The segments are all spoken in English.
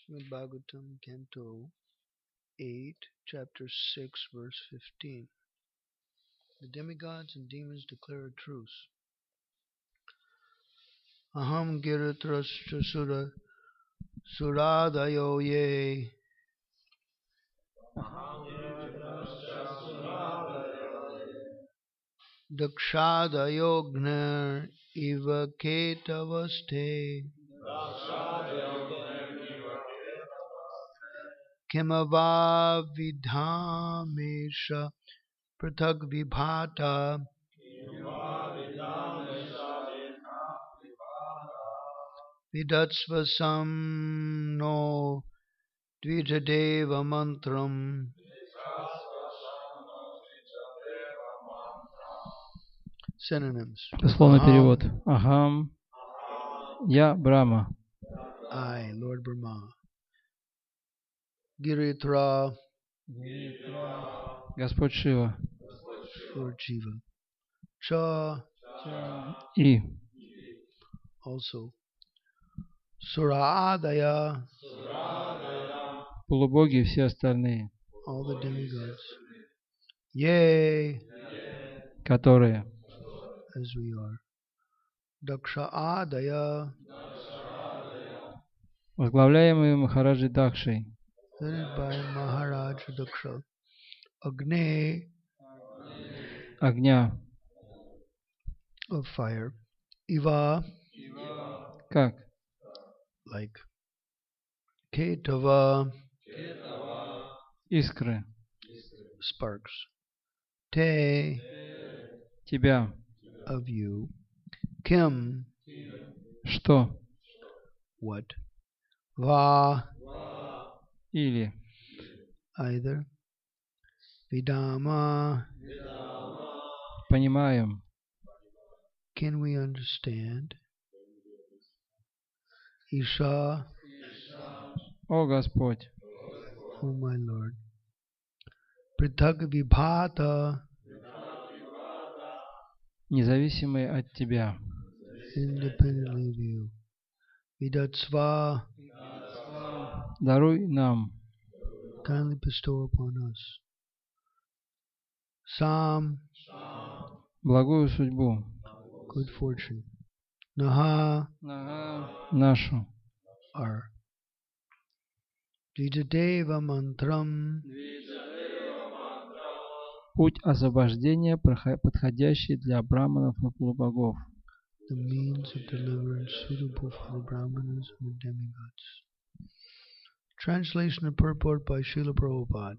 Srimad Bhagavatam, Canto 8, Chapter 6, Verse 15. The demigods and demons declare a truce. Aham Giritrascha Suradayo Ye Dakshadayo Gner Iva Ketavaste Kimava Vidhamesha Pratag Vibhata Vidatsvasam no Dvijadeva Mantram. Synonyms. Дословный перевод. Ахам, я Брахма. I, Lord Brahma. Giritra, Господь Шива. Lord Shiva. Cha, И also. Suradaya, полубоги и все остальные, all the demigods. Yea, которые as we are. Daksha Adaya, возглавляемые Махараджей Дакшей, led by Maharaj Daksha. Agni, огня, of fire. Iva, как like. Ketava, искры, sparks. Te, тебя, of you. Kim, что, what. Va, или, either. Vidama, понимаем, can we understand? Isha, о Господь, oh my Lord. Prithag Vibhata, независимые от тебя, independently of you. Vidatsva, даруй нам kindly bestow upon us. Sam, благую судьбу, good fortune. Naha, нашу, our. Dvijadeva mantram, путь освобождения, подходящий для браманов и полубогов. the means of deliverance suitable for the Brahmanas and the demigods. Translation and purport by Srila Prabhupada.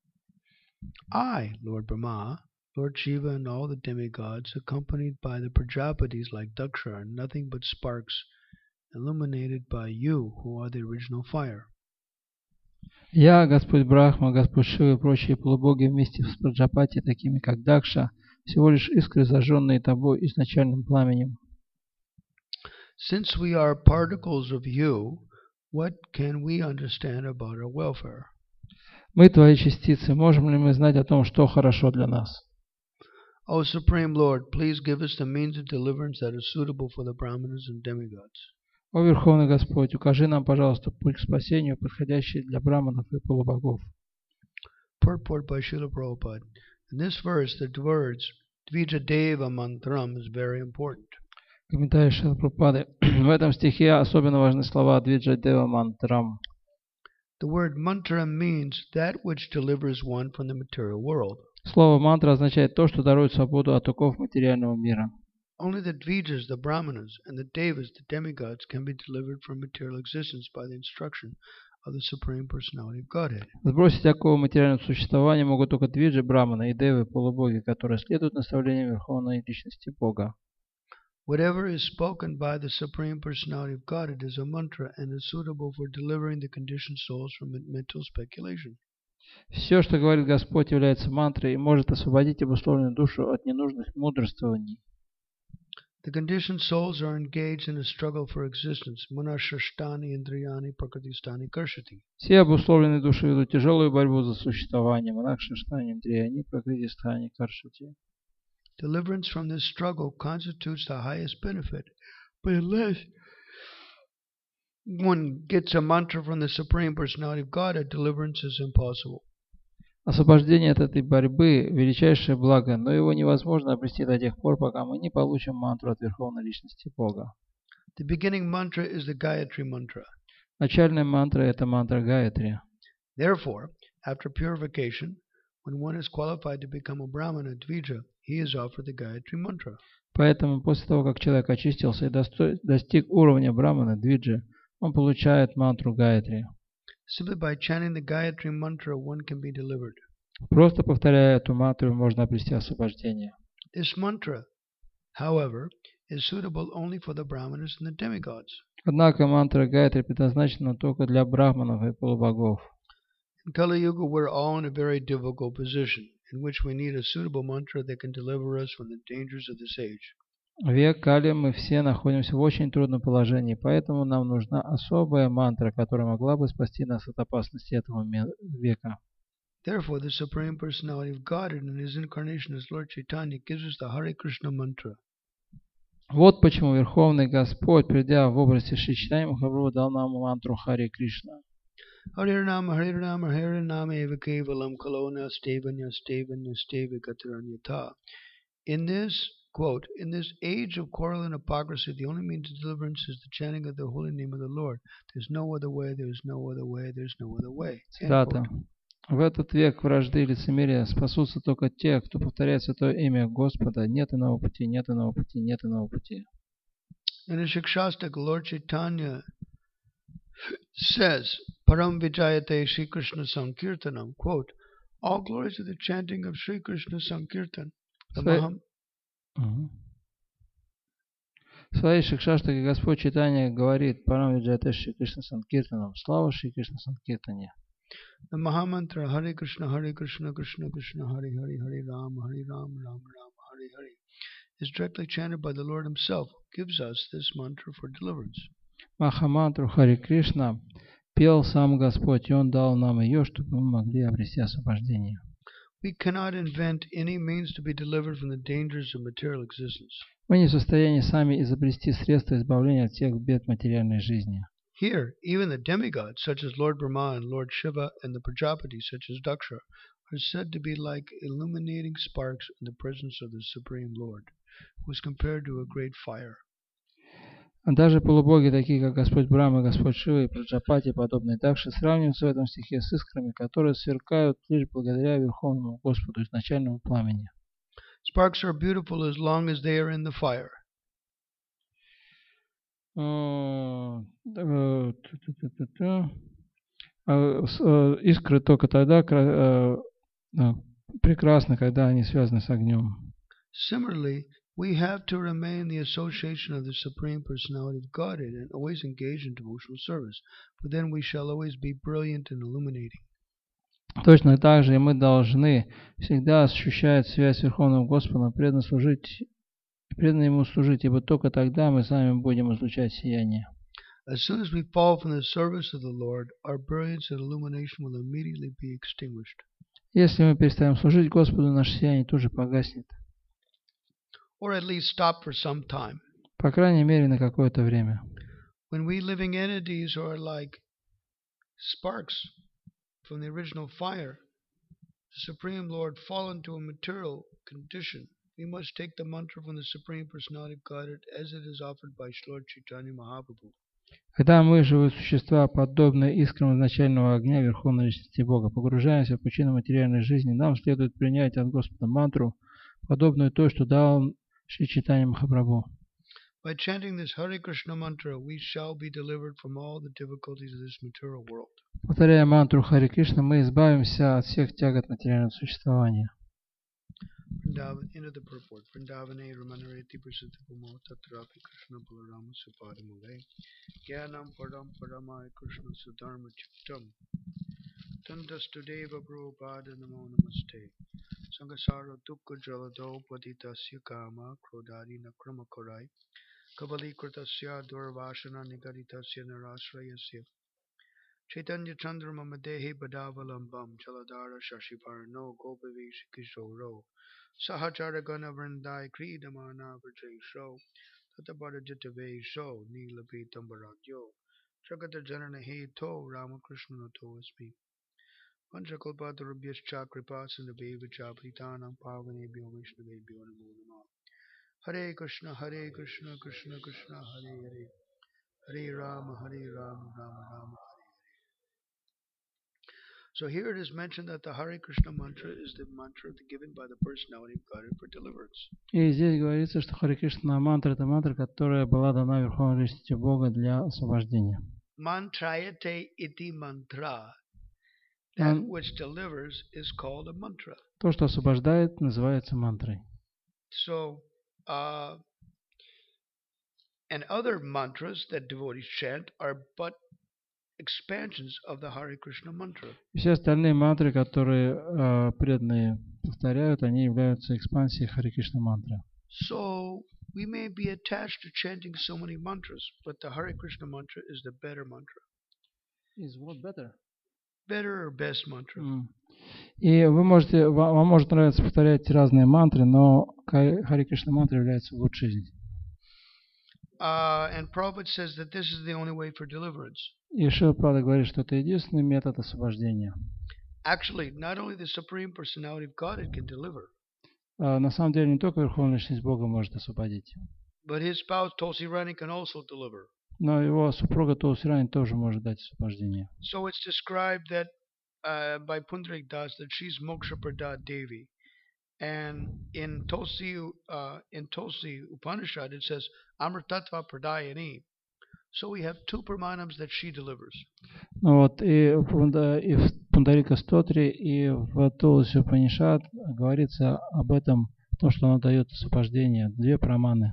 I, Lord Brahma, Lord Shiva, and all the demigods, accompanied by the Prajapatis like Daksha, are nothing but sparks illuminated by you, who are the original fire. Я, Господь Брахма, Господь Шива и прочие полубоги вместе с Праджапати, такими как Дакша, всего лишь искры, зажженные тобой изначальным пламенем. Since we are particles of you, what can we understand about our welfare? Мы твои частицы, можем ли мы знать о том, что хорошо для нас? O Supreme Lord, please give us the means of deliverance that is suitable for the Brahmanas and demigods. О Верховный Господь, укажи нам, пожалуйста, путь к спасению, подходящий для браманов и полубогов. Purport by Srila Prabhupada. In this verse, the words Dvijadeva Mantram is very important. Комментарий Шрилы Прабхупады. В этом стихе особенно важны слова Двиджадева Мантрам. The word mantra means that which delivers one from the material world. Слово мантра означает то, что дарует свободу от оков материального мира. Only the Dvijas, the Brahmanas, and the Devas, the demigods, can be delivered from material existence by the instruction of the Supreme Personality of Godhead. Сбросить оковы материального существования могут только двиджи, браманы и девы, полубоги, которые следуют наставлениям Верховной Личности Бога. Whatever is spoken by the Supreme Personality of Godhead is a mantra and is suitable for delivering the conditioned souls from mental speculation. Все, что говорит Господь, является мантрой и может освободить обусловленную душу от ненужных мудрствований. The conditioned souls are engaged in a struggle for existence. Manashashtani indriyani prakritistani karshati. Все обусловленные души ведут тяжелую борьбу за существование. Манакшаштани, Индрияни, Пракритистхани, Каршати. Deliverance from this struggle constitutes the highest benefit, but unless one gets a mantra from the Supreme Personality of God, deliverance is impossible. Освобождение от этой борьбы – величайшее благо, но его невозможно обрести до тех пор, пока мы не получим мантру от Верховной Личности Бога. The beginning mantra is the Gayatri mantra. Начальная мантра – это мантра Гаятри. Therefore, after purification, when one is qualified to become a Brahmana Dvija, he is offered the Gayatri mantra. Поэтому после того, как человек очистился и достиг уровня Брамана Двиджи, он получает мантру Гаятри. Simply by chanting the Gayatri mantra, one can be delivered. Просто повторяя эту мантру, можно обрести освобождение. This mantra, however, is suitable only for the Brahmanas and the demigods. Однако мантра Гаятри предназначена только для брахманов и полубогов. In Kali Yuga, we're all in a very difficult position, in which we need a suitable mantra that can deliver us from the dangers of this age. В век Кали мы все находимся в очень трудном положении, поэтому нам нужна особая мантра, которая могла бы спасти нас от опасности этого века. Therefore, the Supreme Personality of Godhead in His incarnation as Lord Chaitanya gives us the Hare Krishna mantra. Вот почему Верховный Господь, придя в образе Шри Чайтаньи Махапрабху, дал нам мантру Харе Кришна. Hare Rama, Hare Rama, Hare Rama, Eva Kevalam Kalona Stevanya Stevanya Stevikatharanyata. In this, quote, in this age of quarrel and hypocrisy, the only means of deliverance is the chanting of the holy name of the Lord. There's no other way, there's no other way, there's no other way. Цитата. В этот век вражды и лицемерия спасутся только те, кто повторяет святое имя Господа. Нет иного пути, нет иного пути, нет иного пути. In the Shikshastak, Lord Chaitanya says, Param Vijayate Sri Krishna Sankirtanam, quote, all glory to the chanting of Sri Krishna Sankirtan. В своей Шикшаштаке Господь Чайтанья говорит: Парам Виджайте Шри Кришна Санкиртанам. Слава Шри Кришна Санкиртане. The Mahamantra Hare Krishna Krishna Krishna Hare Hare Hare Ram Ram Ram Hare Hare is directly chanted by the Lord Himself, who gives us this mantra for deliverance. Махамантру Харе Кришна пел сам Господь, и Он дал нам ее, чтобы мы могли обрести освобождение. We cannot invent any means to be delivered from the dangers of material existence. Мы не в состоянии сами изобрести средства избавления от всех бед материальной жизни. Here, even the demigods, such as Lord Brahma and Lord Shiva, and the Prajapatis, such as Daksha, are said to be like illuminating sparks in the presence of the Supreme Lord, who is compared to a great fire. Даже полубоги, такие как Господь Брахма, Господь Шива и Праджапати, подобные Дакши, сравниваются в этом стихе с искрами, которые сверкают лишь благодаря Верховному Господу, изначальному пламени. Sparks are beautiful as long as they are in the fire. Искры только тогда прекрасны, когда они связаны с огнем. Similarly, we have to remain in the association of the Supreme Personality of Godhead and always engage in devotional service, for then we shall always be brilliant and illuminating. Точно так же и мы должны всегда ощущать связь с Верховным Господом, преданно Ему служить, ибо только тогда мы сами будем излучать сияние. As soon as we fall from the service of the Lord, our brilliance and illumination will immediately be extinguished. Если мы перестанем служить Господу, наше сияние тут же погаснет. Or at least stop for some time. По крайней мере, на какое-то время. When we living entities are like sparks from the original fire, the Supreme Lord fall into a material condition, we must take the mantra from the Supreme Personality of Godhead as it is offered by Lord Chaitanya Mahaprabhu. Когда мы, живые существа, подобные искрам изначального огня Верховной Личности Бога, погружаемся в пучину материальной жизни, нам следует принять от Господа мантру, подобную той, что дал Шри Чайтанья Махапрабху. By chanting this Hare Krishna mantra, we shall be delivered from all the difficulties of this material world. Повторяя мантру Харе Кришна, мы избавимся от всех тягот материального существования. Into the purport. Vrindavane Ramanareti Prasiddhipamo Tatrapi Krishna Balarama Supadamule Gyanam Param Paramaya Krishna Sudharma Chittam Tandastudeva Prabhupada Namo Namaste Sangasara Dukka Jalado Paditasya Kama Krodari Nakrama Korai Kabali Kritasya Durvashana Nigaritasya Narasrayasya Chaitanya Chandra Madehi Badavalambam Jaladara Shashiparno Gopavish Kishoro Sahachara Gana Vrindai Kridamana Vrajesho Tatabara Jitave Sho Nilapi Tambaradyo Jagata Janana Heto Ramakrishna Nato Asmi. Panchakalpatarubhyascha kripa sindhubheva paritanam pavanebhyo Vaishnavebhyo namo namah. Hare Krishna, Krishna Krishna, Hare Hare, Hare Rama, Rama Rama. So here it is mentioned that the Hare Krishna mantra is the mantra given by the personality of God for deliverance. И здесь говорится, что Харе Кришна мантра — это мантра, которая была дана Верховной Личности Бога для освобождения. Mantrayate iti mantra. That which delivers is called a mantra. То, что освобождает, называется мантрой. So, and other mantras that devotees chant are but expansions of the Hare Krishna mantra. Все остальные мантры, которые преданные повторяют, они являются экспансией Харе Кришна мантры. So we may be attached to chanting so many mantras, but the Hare Krishna mantra is the better mantra. Is what better? Better or best mantra. И вам может нравиться повторять разные мантры, но Харе Кришна мантра является лучшей из них. And Prabhupada says that this is the only way for deliverance. И Шрила Прабхупада говорит, что это единственный метод освобождения. Actually, not only the Supreme Personality of Godhead can deliver. На самом деле не только Верховная Личность Бога может освободить. But his spouse Tulsi Rani can also deliver. Но его супруга Тулси Рани тоже может дать освобождение. So it's described that by Pundarik Das that she's Moksha Prada Devi, and in Tulsi Upanishad it says Amritattva Pradayani. So we have two pramanams that she delivers. Ну вот и в Пундарика Стотре и в Тулси Упанишад говорится об этом, то, что она дает освобождение, две праманы.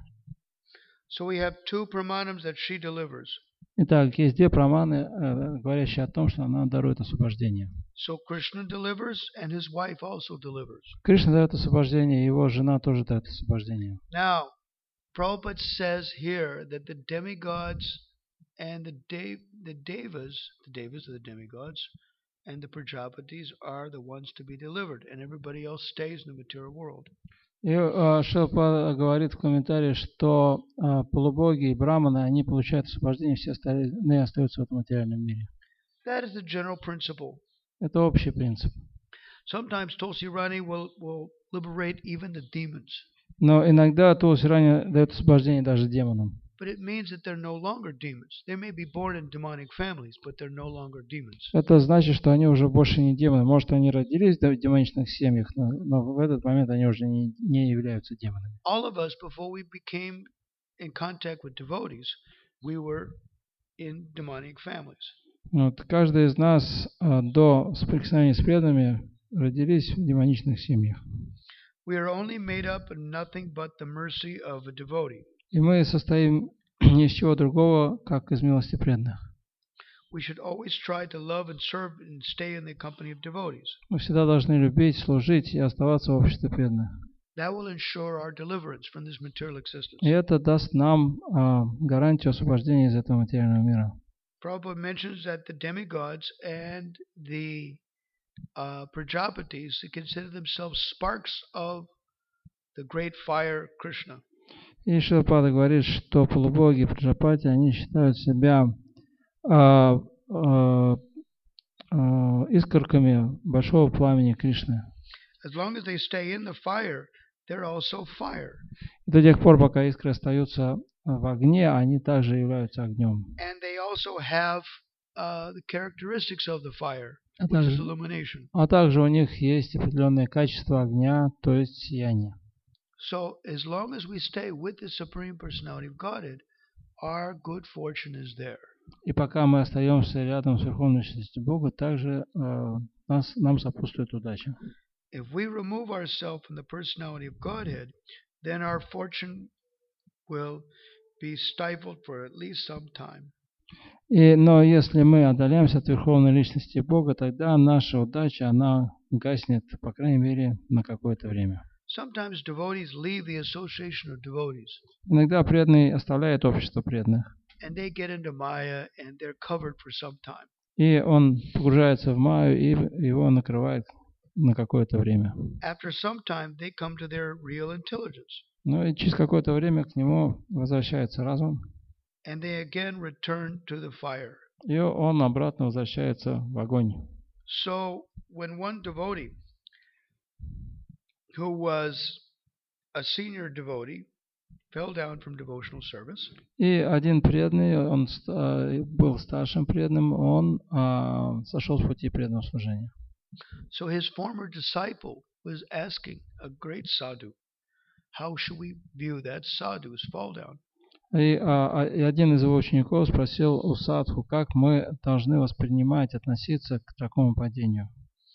So we have two pramanams that she delivers. Итак, есть две праманы, говорящие о том, что она дарует освобождение. So Krishna delivers and his wife also delivers. Кришна дает освобождение, его жена тоже дает освобождение. Now, Prabhupada says here that the demigods and the devas are the demigods, and the Prajapatis are the ones to be delivered, and everybody else stays in the material world. И Шрила говорит в комментарии, что полубоги и браманы, они получают освобождение, все остальные остаются в этом материальном мире. That is the general principle. Это общий принцип. Sometimes Tulsi Rani will liberate even the demons. Но иногда Тулси Рани дает освобождение даже демонам. But it means that they're no longer demons. They may be born in demonic families, but they're no longer demons. Это значит, что они уже больше не демоны. Может, они родились в демоничных семьях, но в этот момент они уже не являются демонами. All of us, before we became in contact with devotees, we were in demonic families. Вот, каждый из нас до соприкосновения с преданными родились в демоничных семьях. We are only made up of nothing but the mercy of a devotee. И мы состоим ни из чего другого, как из милости преданных. We should always try to love and serve and stay in the company of devotees. Мы всегда должны любить, служить и оставаться в обществе преданных. That will ensure our deliverance from this material existence. И это даст нам гарантию освобождения из этого материального мира. Prabhupada mentions that the demigods and the Prajapatis consider themselves sparks of the great fire Krishna. И Шрила Прабхупада говорит, что полубоги и Праджапати, они считают себя искорками большого пламени Кришны. As long as they stay in the fire, they're also fire. До тех пор, пока искры остаются в огне, они также являются огнем. And they also have the characteristics of the fire, which is illumination. А также у них есть определенные качества огня, то есть сияние. So as long as we stay with the Supreme Personality of Godhead, our good fortune is there. И пока мы остаемся рядом с Верховной Личностью Бога, также нам сопутствует удача. If we remove ourselves from the personality of Godhead, then our fortune will be stifled for at least some time. Но если мы отдаляемся от Верховной Личности Бога, тогда наша удача, она гаснет, по крайней мере, на какое-то время. Sometimes devotees leave the association of devotees. Иногда преданный оставляет общество преданных. And they get into Maya and they're covered for some time. И он погружается в Майю, и его накрывает на какое-то время. After some time, they come to their real intelligence. Ну и через какое-то время к нему возвращается разум. and they again return to the fire. И он обратно возвращается в огонь. So when one devotee who was a senior devotee fell down from devotional service, И один преданный, он был старшим преданным, он сошел с пути преданного служения. so his former disciple was asking a great sadhu, how should we view that sadhu's fall down? И один из его учеников спросил у садху, как мы должны воспринимать, относиться к такому падению.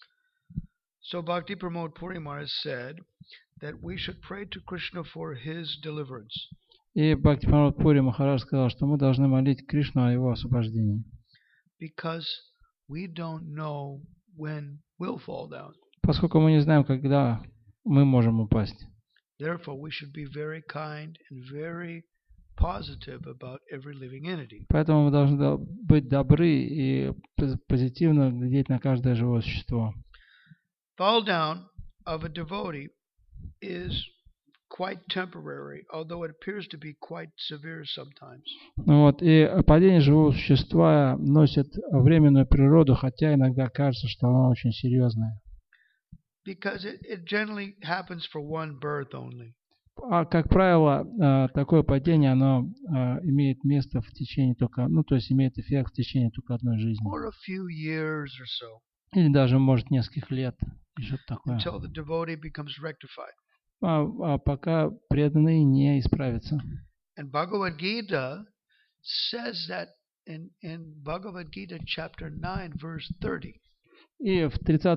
So Bhakti Pramod Puri Maharaj said that we should pray to Krishna for his deliverance. И Бхактипрамод Пури Махарадж сказал, что мы должны молить Кришну о его освобождении. Because we don't know when we'll fall down. Поскольку мы не знаем, когда мы можем упасть. Therefore, we should be very kind and very positive about every living entity. Поэтому мы должны быть добры и позитивно глядеть на каждое живое существо. Fall down of a devotee is quite temporary, although it appears to be quite severe sometimes. Вот, и падение живого существа носит временную природу, хотя иногда кажется, что оно очень серьезное. Because it generally happens for one birth only. А как правило, такое падение, оно имеет место в течение только, то есть имеет эффект в течение только одной жизни. Or a few years or so. Или даже, может, нескольких лет. И что-то такое. Until the devotee becomes rectified. Пока преданный не исправится. And Bhagavad Gita says that in Bhagavad Gita chapter 9 verse 30. И в 30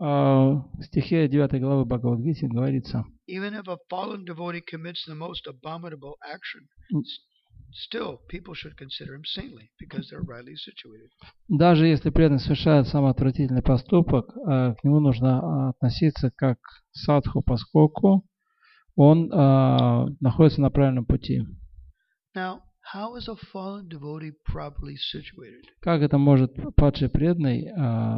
стихе 9 главы Бхагавад-гиты говорится: Even if a fallen devotee commits the most abominable action, still people should consider him saintly because they're rightly situated. Даже если преданный совершает самый отвратительный поступок, к нему нужно относиться как к садху, поскольку он находится на правильном пути. Now, how is a fallen devotee properly situated? Как это может падший преданный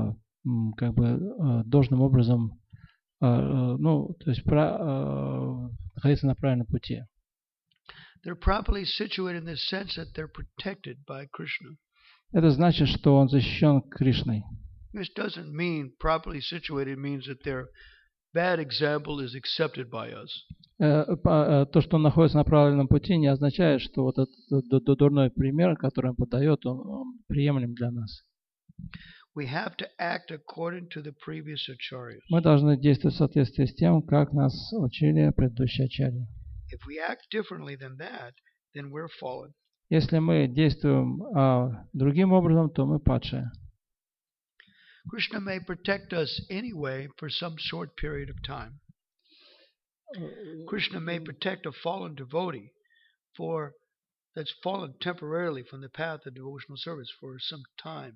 должным образом, то есть находиться на правильном пути? They're properly situated in the sense that they're protected by Krishna. Это значит, что он защищен Кришной. This doesn't mean properly situated means that their bad example is accepted by us. То, что он находится на правильном пути, не означает, что вот этот дурной пример, который он подает, он приемлем для нас. We have to act according to the previous acharyas. Мы должны действовать в соответствии с тем, как нас учили предыдущие ачарьи. If we act differently than that, then we're fallen. Если мы действуем другим образом, то мы падшие. Krishna may protect us anyway for some short period of time. Krishna may protect a fallen devotee that's fallen temporarily from the path of devotional service for some time.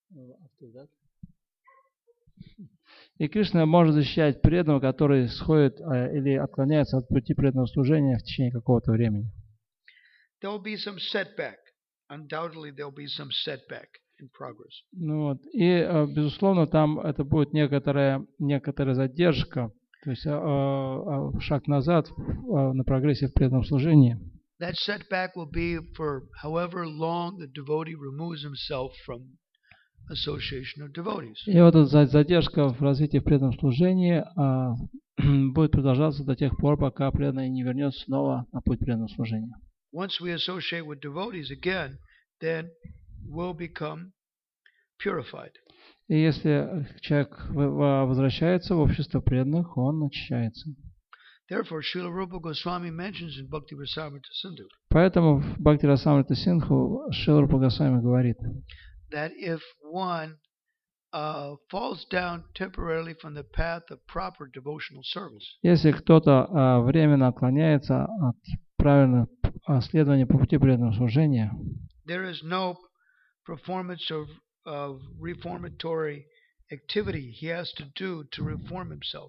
И Кришна может защищать преданного, который сходит или отклоняется от пути преданного служения в течение какого-то времени. There will be some setback. Undoubtedly, there will be some setback in progress. И, безусловно, там это будет некоторая задержка, то есть шаг назад на прогрессе в преданном служении. That setback will be for however long the devotee removes himself from association of devotees. И вот эта задержка в развитии в преданном служении будет продолжаться до тех пор, пока преданный не вернется снова на путь преданного служения. Once we associate with devotees again, then we'll become purified. И если человек возвращается в общество преданных, он очищается. Therefore, Srila Rupa Goswami mentions in Bhakti Rasamrita Sindhu. Поэтому в Бхакти Расамрита Синдху Шрила Рупа Госвами говорит, that if one falls down temporarily from the path of proper devotional service, если кто-то временно отклоняется от правильного следования по пути преданного служения, there is no performance of reformatory activity he has to do to reform himself.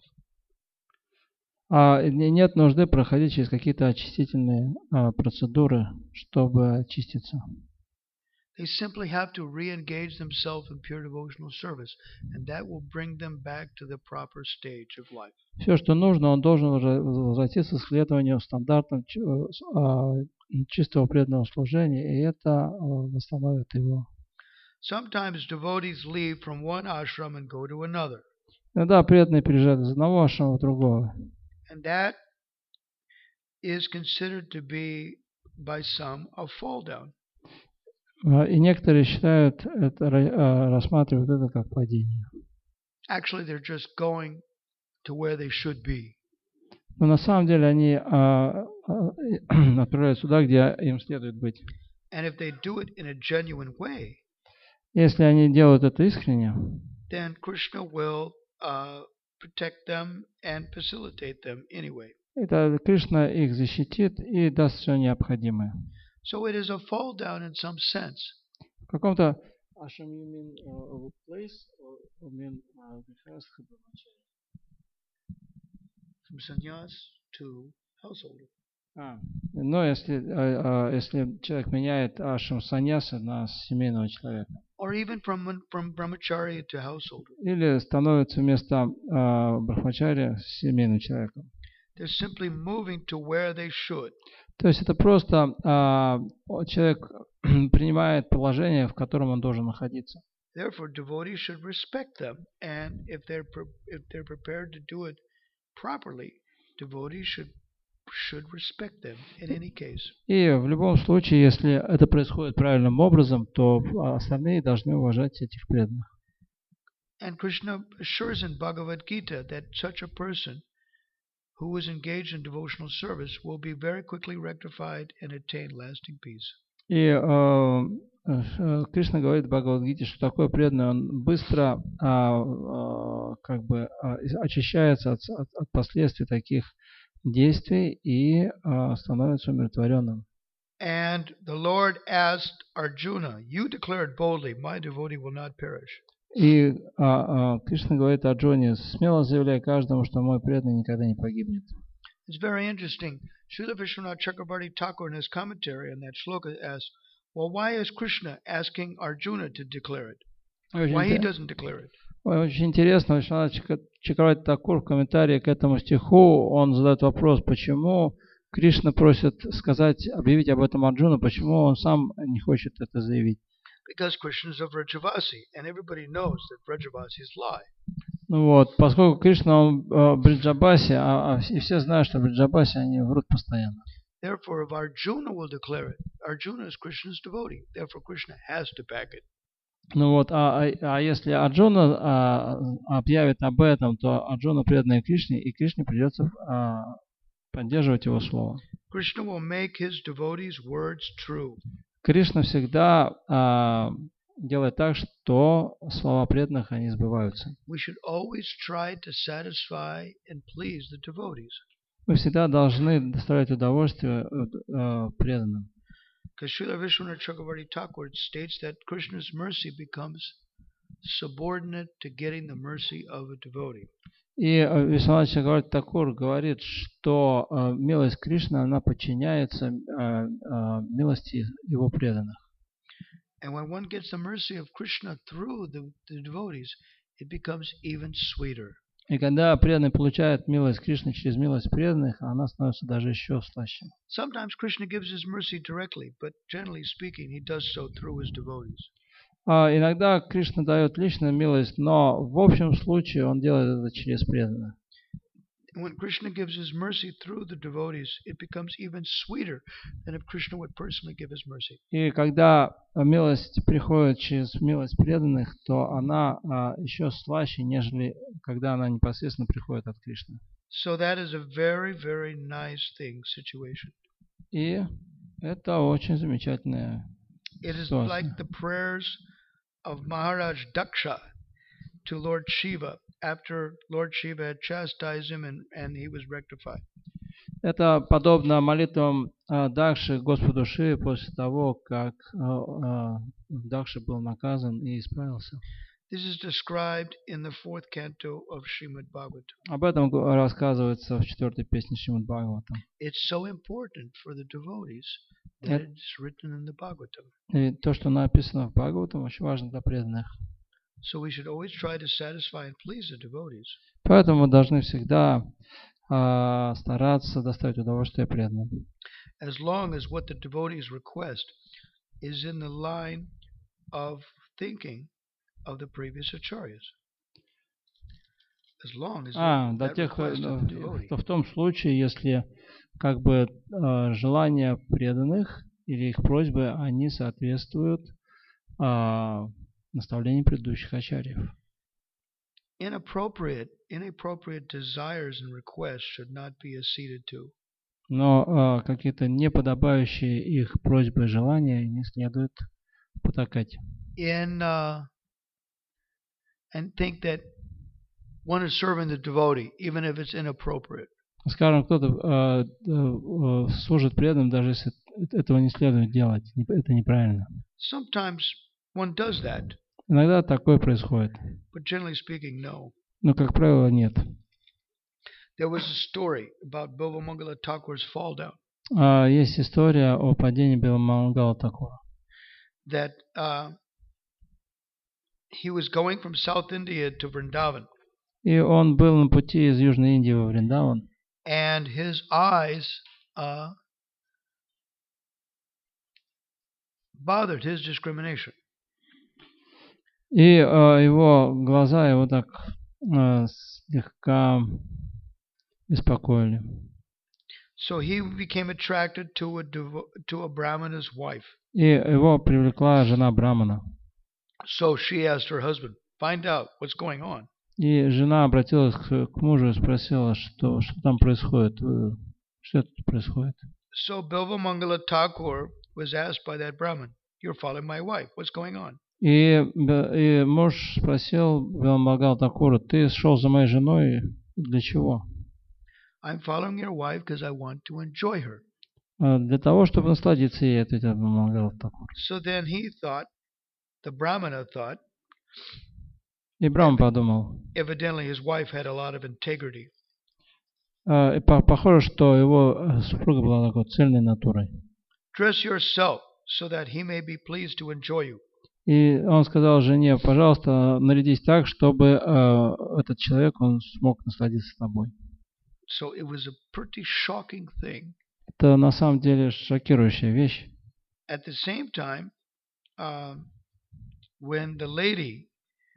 Нет нужды проходить через какие-то очистительные процедуры, чтобы очиститься. They simply have to re-engage themselves in pure devotional service, and that will bring them back to the proper stage of life. Все, что нужно, он должен возвратиться к следованию стандартам чистого преданного служения, и это восстановит его. Sometimes devotees leave from one ashram and go to another. Иногда преданные переезжают из одного ашрама в другого. And that is considered to be, by some, a fall down. И некоторые считают это, рассматривают это как падение. Actually, they're just going to where they should be. Но на самом деле они отправляются туда, где им следует быть. And if they do it in a genuine way, Если они делают это искренне, then Krishna will protect them and facilitate them anyway. это Кришна их защитит и даст все необходимое. So it is a fall down in some sense. В каком-то ashram you mean place or mean From sannyas to householder. Но если человек меняет ашрам саньяса на семейного человека, Or even from brahmacharya to householder. или становится вместо брахмачарья семейным человеком. They're simply moving to where they should. То есть это просто человек принимает положение, в котором он должен находиться. Therefore, devotees should respect them, and if they're prepared to do it properly, devotees should respect them in any case. И в любом случае, если это происходит правильным образом, то остальные должны уважать этих преданных. And Krishna assures in Bhagavad Gita that such a person who is engaged in devotional service will be very quickly rectified and attain lasting peace. И Кришна говорит в Бхагавад-гите, что такой преданный, он быстро очищается от последствий таких действий и становится умиротворенным. And the Lord asked Arjuna, "You declared boldly, my devotee will not perish." И Кришна говорит Арджуне: смело заявляй каждому, что мой преданный никогда не погибнет. It's very interesting. Srila Vishwanath Chakrabarti Thakur in his commentary on that shloka asks, well, why is Krishna asking Arjuna to declare it? Why he doesn't declare it? Очень интересно, Вишванат Чакрабарти Такур в комментарии к этому стиху, он задает вопрос, почему Кришна просит сказать, объявить об этом Арджуну, почему он сам не хочет это заявить. Because Krishna is of Vrajavasi, and everybody knows that Vrajavasis lie. Ну вот, поскольку Кришна он Бриджабаси, и все знают, что Бриджабаси они врут постоянно. Therefore, if Arjuna will declare it, Arjuna is Krishna's devotee. Therefore, Krishna has to back it. Ну вот, если Арджуна объявит об этом, то Арджуна преданный Кришне, и Кришне придется поддерживать его слово. Krishna will make his devotees' words true. Кришна всегда делает так, что слова преданных, они сбываются. We should always try to satisfy and please the devotees. Мы всегда должны доставлять удовольствие преданным. Because Srila Vishwanath Chakrabarti Thakur states that Krishna's mercy becomes subordinate to getting the mercy of a devotee. И Вишванат Чакрабарти Такур говорит, что милость Кришны, она подчиняется милости его преданных. And when one gets the mercy of Krishna through the devotees, it becomes even sweeter. И когда преданный получает милость Кришны через милость преданных, она становится даже еще слаще. Sometimes Krishna gives his mercy directly, but generally speaking, he does so through his devotees. Иногда Кришна дает личную милость, но в общем случае он делает это через преданных. When Krishna gives his mercy through the devotees, it becomes even sweeter than if Krishna would personally give his mercy. И когда милость приходит через милость преданных, то она еще слаще, нежели когда она непосредственно приходит от Кришны. So that is a very, very nice situation. И это очень замечательная It is ситуация. like the prayers of Maharaj Daksha to Lord Shiva after Lord Shiva had chastised him and he was rectified. Это подобно молитвам Дакши Господу Шиве после того, как Дакша был наказан и исправился. This is described in the 4th canto of Srimad Bhagavatam. Об этом рассказывается в 4-й песне Шримад Бхагаватам. It's so important for the devotees that it's written in the Bhagavatam. И то, что написано в Бхагаватам, очень важно для преданных. So we should always try to satisfy and please the devotees. Поэтому мы должны всегда стараться доставить удовольствие преданным. as long as what the devotees request is in the line of thinking of the previous acharyas. As long as До that тех, request of the devotee. в том случае, если как бы желания преданных или их просьбы, они соответствуют наставлению предыдущих ачарьев. Inappropriate desires and requests should not be acceded to. Но какие-то неподобающие их просьбы и желания не следует потакать. And think that one is serving the devotee, even if it's inappropriate. Скажем, кто-то служит преданным, даже если этого не следует делать. Это неправильно. Sometimes one does that. Иногда такое происходит. But generally speaking, no. Но, как правило, нет. There was a story about Bilvamangala Thakur's fall down. Есть история о падении Билвамангала Такура. That he was going from South India to Vrindavan. И он был на пути из Южной Индии во Вриндаван. And his eyes bothered his discrimination. И его глаза его так слегка беспокоили. So he became attracted to a Brahmana's wife. И его привлекла жена Брамана. So she asked her husband, "Find out what's going on." И жена обратилась к мужу и спросила, что там происходит, что тут происходит. So Bilvamangala Thakur was asked by that Brahman, "You're following my wife. What's going on?" И муж спросил Билвамангала Такура: ты шел за моей женой для чего? I'm following your wife because I want to enjoy her. Для того, чтобы насладиться ей, ответил Билвамангала Такур. So then he thought, the Brahmana thought, и Брахман подумал. Evidently his wife had a lot of integrity. Похоже, что его супруга была такой цельной натурой. Dress yourself so that he may be pleased to enjoy you. И он сказал жене: пожалуйста, нарядись так, чтобы этот человек, он смог насладиться тобой. So it was a pretty shocking thing. Это на самом деле шокирующая вещь. At the same time, when the lady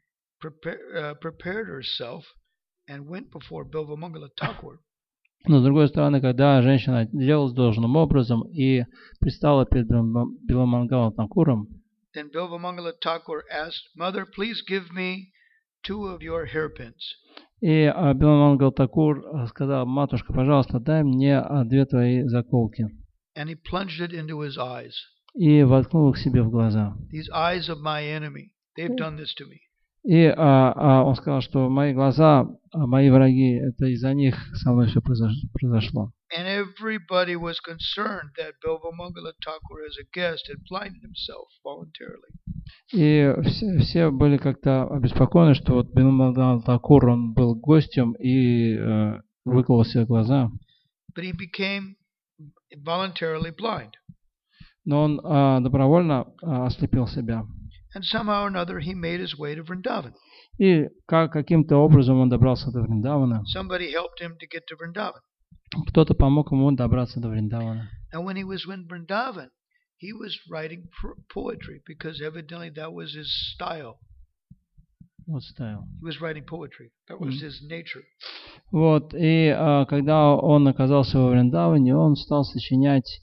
prepared herself and went before Bilvamangala Thakur, но с другой стороны, когда женщина делалась должным образом и предстала перед Билвамангалом Такуром, then Bilvamangala Thakur asked, "Mother, please give me 2 of your hairpins." И Билвамангал Такур сказал: матушка, пожалуйста, дай мне 2 твои заколки. And he plunged it into his eyes. И воткнул их себе в глаза. These eyes of my enemy, they've done this to me. И он сказал, что мои глаза, мои враги, это из-за них со мной все произошло. And everybody was concerned that Bilvamangala Thakur as a guest had blinded himself voluntarily. И все были как-то обеспокоены, что вот Билвамангал Такур, он был гостем и выколол себе глаза. But he became voluntarily blind. Но он добровольно ослепил себя. And somehow or another he made his way to Vrindavan. И каким-то образом он добрался до Вриндавана. Somebody helped him to get to Vrindavan. Кто-то помог ему добраться до Вриндавана. And when he was in Vrindavan, he was writing poetry because evidently that was his style. What style? He was writing poetry. That was his nature. Вот, и когда он оказался во Вриндаване, он стал сочинять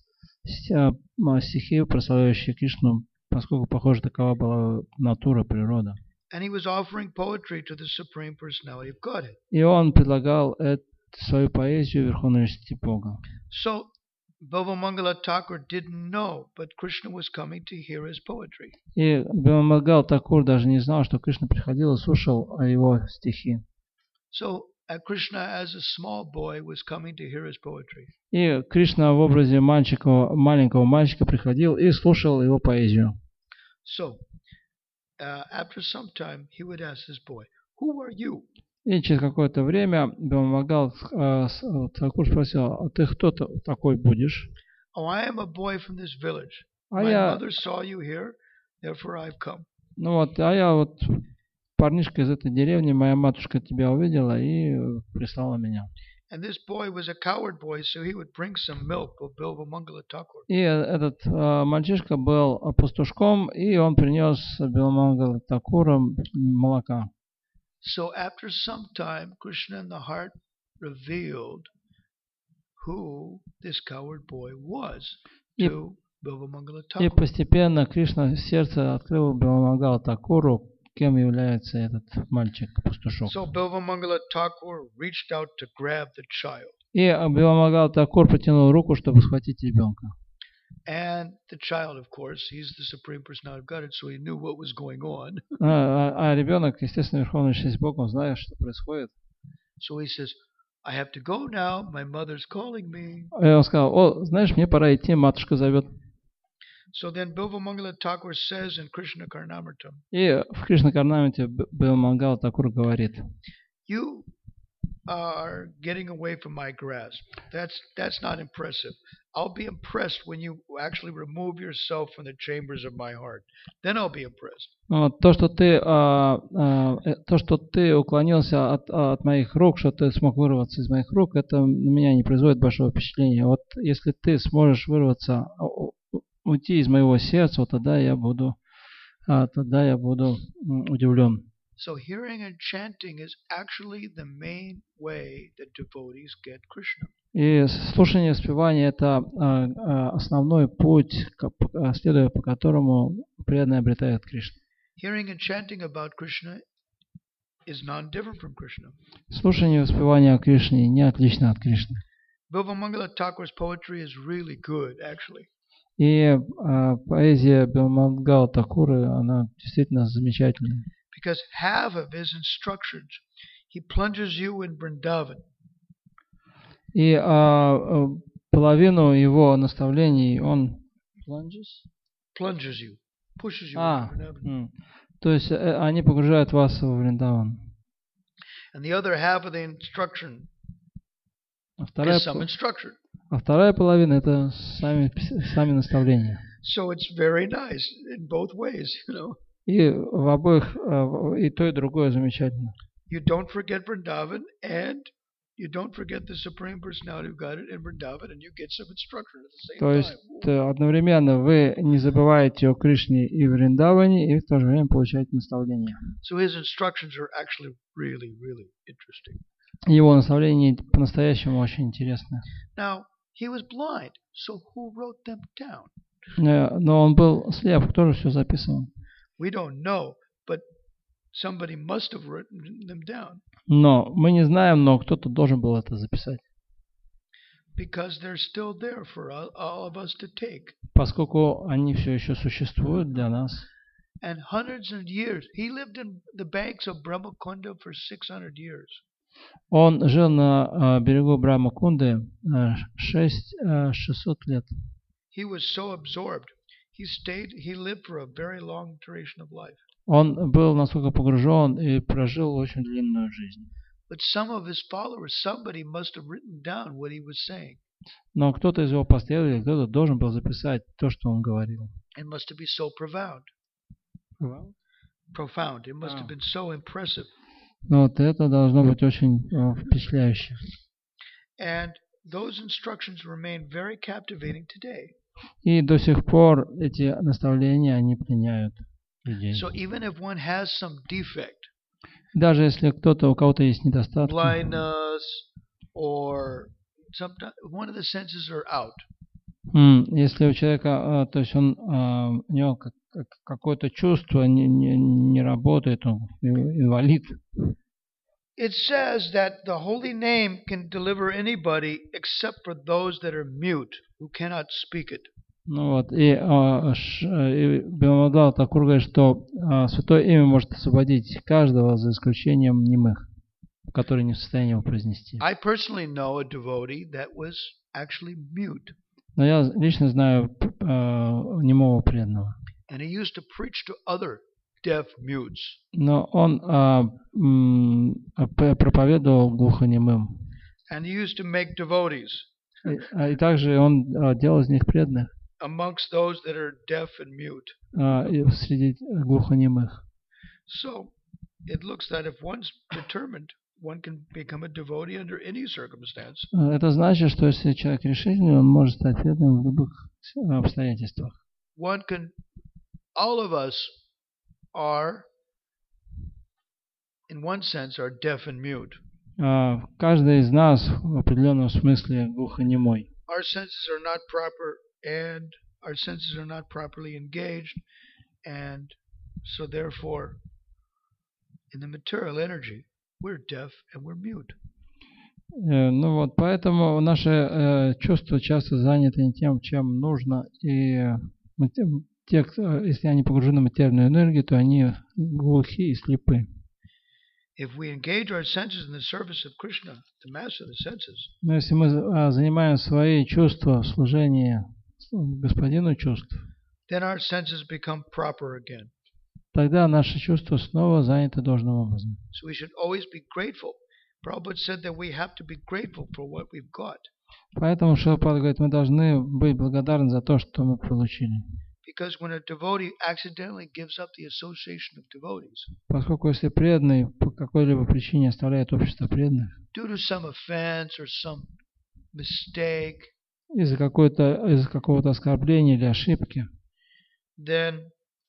стихи, прославляющие Кришну, поскольку, похоже, такова была натура, природа. And he was offering poetry to the Supreme Personality of Godhead. И он предлагал свою поэзию Верховной Личности Бога. So Bilvamangala Thakur didn't know, but Krishna was coming to hear his poetry. И Билвамангал Такур даже не знал, что Кришна приходил и слушал его стихи. So Krishna, as a small boy, was coming to hear his poetry. И Кришна в образе маленького мальчика приходил и слушал его поэзию. So after some time, he would ask his boy, "Who are you?" И через какое-то время Билвамангал Такур спросил: а ты кто такой будешь? "Oh, I am a boy from this village. My mother saw you here, therefore I've come." Я вот парнишка из этой деревни, моя матушка тебя увидела и прислала меня. And this boy was a coward boy, so he would bring some milk to Bilvamangala Thakur. И этот мальчишка был пастушком, и он принес Билвамангала Такуру молока. So after some time, Krishna in the heart revealed who this coward boy was to Bilvamangala И Thakur. постепенно Кришна в сердце открыл Билвамангала Такуру, кем является этот мальчик-пастушок. So Bilvamangala Thakur reached out to grab the child. И Билвамангала Такур протянул руку, чтобы схватить ребенка. And the child, of course, he's the Supreme Personality of Godhead, so he knew what was going on. А ребенок, естественно, Верховная Личность Бога, он знает, что происходит. So he says, I have to go now, my mother's calling me. И он сказал, знаешь, мне пора идти, матушка зовет. So then Bilvamangala Thakur says in Krishna Karnamritam, И в Кришна Карнамрите Билвамангала Такур говорит, you are getting away from my grasp. That's not impressive. I'll be impressed when you actually remove yourself from the chambers of my heart. Then I'll be impressed. то, что ты уклонился от моих рук, что ты смог вырваться из моих рук, это на меня не производит большого впечатления. Вот если ты сможешь вырваться, уйти из моего сердца, вот тогда я буду удивлен. So hearing and chanting is actually the main way that devotees get Krishna. И слушание и спевание – это основной путь, следуя по которому преданные обретают Кришну. Hearing and chanting about Krishna is non-different from Krishna. Слушание и спевание о Кришне не отлично от Кришны. Bilvamangala Thakur's poetry is really good, actually. И поэзия Билвамангала Такуры, она действительно замечательная. Because half of his instructions, he plunges you in Vrindavan. И половину его наставлений он plunges you, pushes you in Vrindavan. То есть они погружают вас в Вриндаван. And the other half of the instruction is some instruction. А вторая половина это сами наставления. So it's very nice in both ways, you know. И в обоих, и то, и другое замечательно. You don't forget Vrindavan, and you don't forget the Supreme Personality of Godhead in Vrindavan, and you get some instruction at the same time. То есть одновременно вы не забываете о Кришне и Вриндаване, и в то же время получаете наставления. So his instructions are actually really, really interesting. Его наставления по-настоящему очень интересны. Now, he was blind, so who wrote them down? Но он был слеп, кто же все записывал? We don't know, but somebody must have written them down. Но мы не знаем, но кто-то должен был это записать. Because they're still there for all of us to take. Поскольку они все еще существуют для нас. And hundreds of years. He lived in the banks of Brahmakunda for 600 years. Он жил на берегу Брахмакунды 600 лет. He was so absorbed. He lived for a very long duration of life. Он был настолько погружен и прожил очень длинную жизнь. But some of his followers, somebody must have written down what he was saying. Но кто-то из его последователей, кто-то должен был записать то, что он говорил. It must have been so profound. Profound. It must have been so impressive. Вот это должно быть очень впечатляюще. And those instructions remain very captivating today. И до сих пор эти наставления, они пленяют людей. So even if one has some defect, даже если у кого-то есть недостатки, blindness or one of the senses are out. Если у человека, то есть у него какое-то чувство не работает, он инвалид. It says that the holy name can deliver anybody except for those that are mute, who cannot speak it. Ну вот, и Билвамангала Такур говорит, что святое имя может освободить каждого, за исключением немых, которые не в состоянии его произнести. I personally know a devotee that was actually mute. Но я лично знаю немого преданного. And he used to preach to other deaf mutes. Но он проповедовал глухонемым. And he used to make devotees. И также он делал из них преданных. Amongst those that are deaf and mute. Среди глухонемых. So it looks that if one's determined, one can become a devotee under any circumstance. Это значит, что если человек решительный, он может стать преданным в любых обстоятельствах. All of us are, in one sense, are deaf and mute. Каждый из нас в определенном смысле глухонемой. Our senses are not proper, and our senses are not properly engaged, and so therefore, in the material energy, we're deaf and we're mute. Ну вот, поэтому наши чувства часто заняты не тем, чем нужно, и если они погружены в материальную энергию, то они глухи и слепы. If we engage our senses in the service of Krishna, the master of the senses, но если мы занимаем свои чувства в служении господину чувств, then our senses become proper again. Тогда наши чувства снова заняты должным образом. So we should always be grateful. Prabhupada said that we have to be grateful for what we've got. Поэтому Шрилапрапада говорит, мы должны быть благодарны за то, что мы получили. Because when a devotee accidentally gives up the association of devotees, поскольку если преданный по какой-либо причине оставляет общество преданных, due to some offense or some mistake, из-за какого-то оскорбления или ошибки, then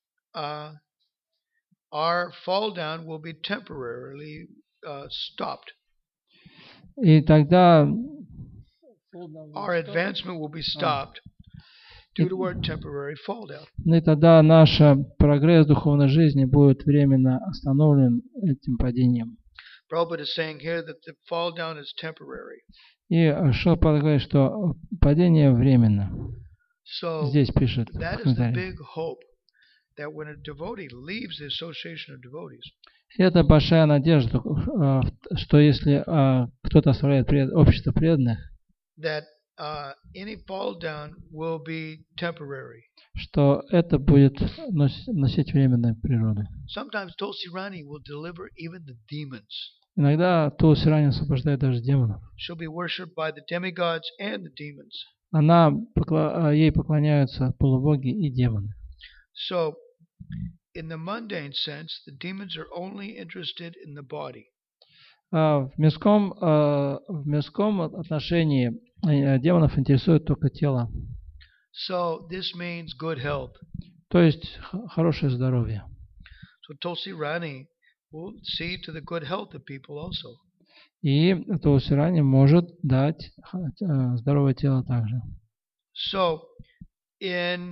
our fall down will be temporarily stopped. И тогда our advancement will be stopped due to our temporary fall down. И тогда наш прогресс духовной жизни будет временно остановлен этим падением. Prabhupada is saying here that the fall down is temporary. И Шрилапрапада говорит, что падение временно. So здесь пишет. That is the big hope, that when a devotee leaves the association of devotees, это большая надежда, что если кто-то оставляет общество преданных, that any fall down will be temporary. Что это будет носить временную природу. Sometimes Tulsi Rani will deliver even the demons. Иногда Тулси Рани освобождает даже демонов. She'll be worshipped by the demigods and the demons. Ей поклоняются полубоги и демоны. So, in the mundane sense, the demons are only interested in the body. В мирском отношении демонов интересует только тело. So this means good health. То есть хорошее здоровье. So Tulsi Rani will see to the good health of people also. И Тулси Рани может дать здоровое тело также. So in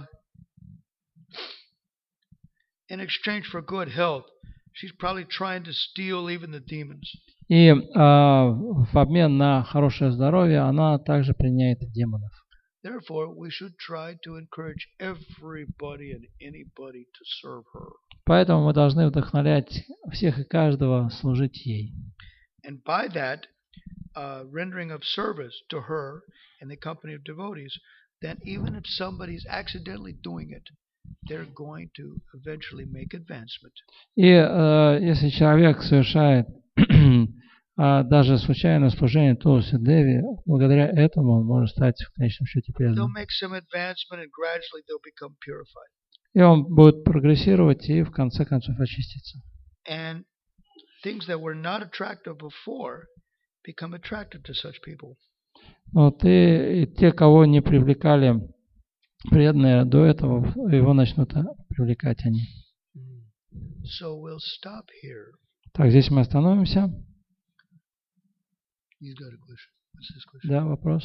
exchange for good health, she's probably trying to steal even the demons. И в обмен на хорошее здоровье она также пленяет демонов. Therefore, we should try to encourage everybody and anybody to serve her. Поэтому мы должны вдохновлять всех и каждого служить ей. And by that rendering of service to her in the company of devotees, then even if somebody's accidentally doing it, they're going to eventually make advancement. И если человек совершает даже случайное служение Тулси Деви, благодаря этому он может стать в конечном счете преданным. И он будет прогрессировать и в конце концов очиститься. And things that were not attractive before become attractive to such people. Вот и те, кого не привлекали преданные до этого, его начнут привлекать они. So we'll stop here. Так, здесь мы остановимся. He's got a question. What's this question? Да, вопрос.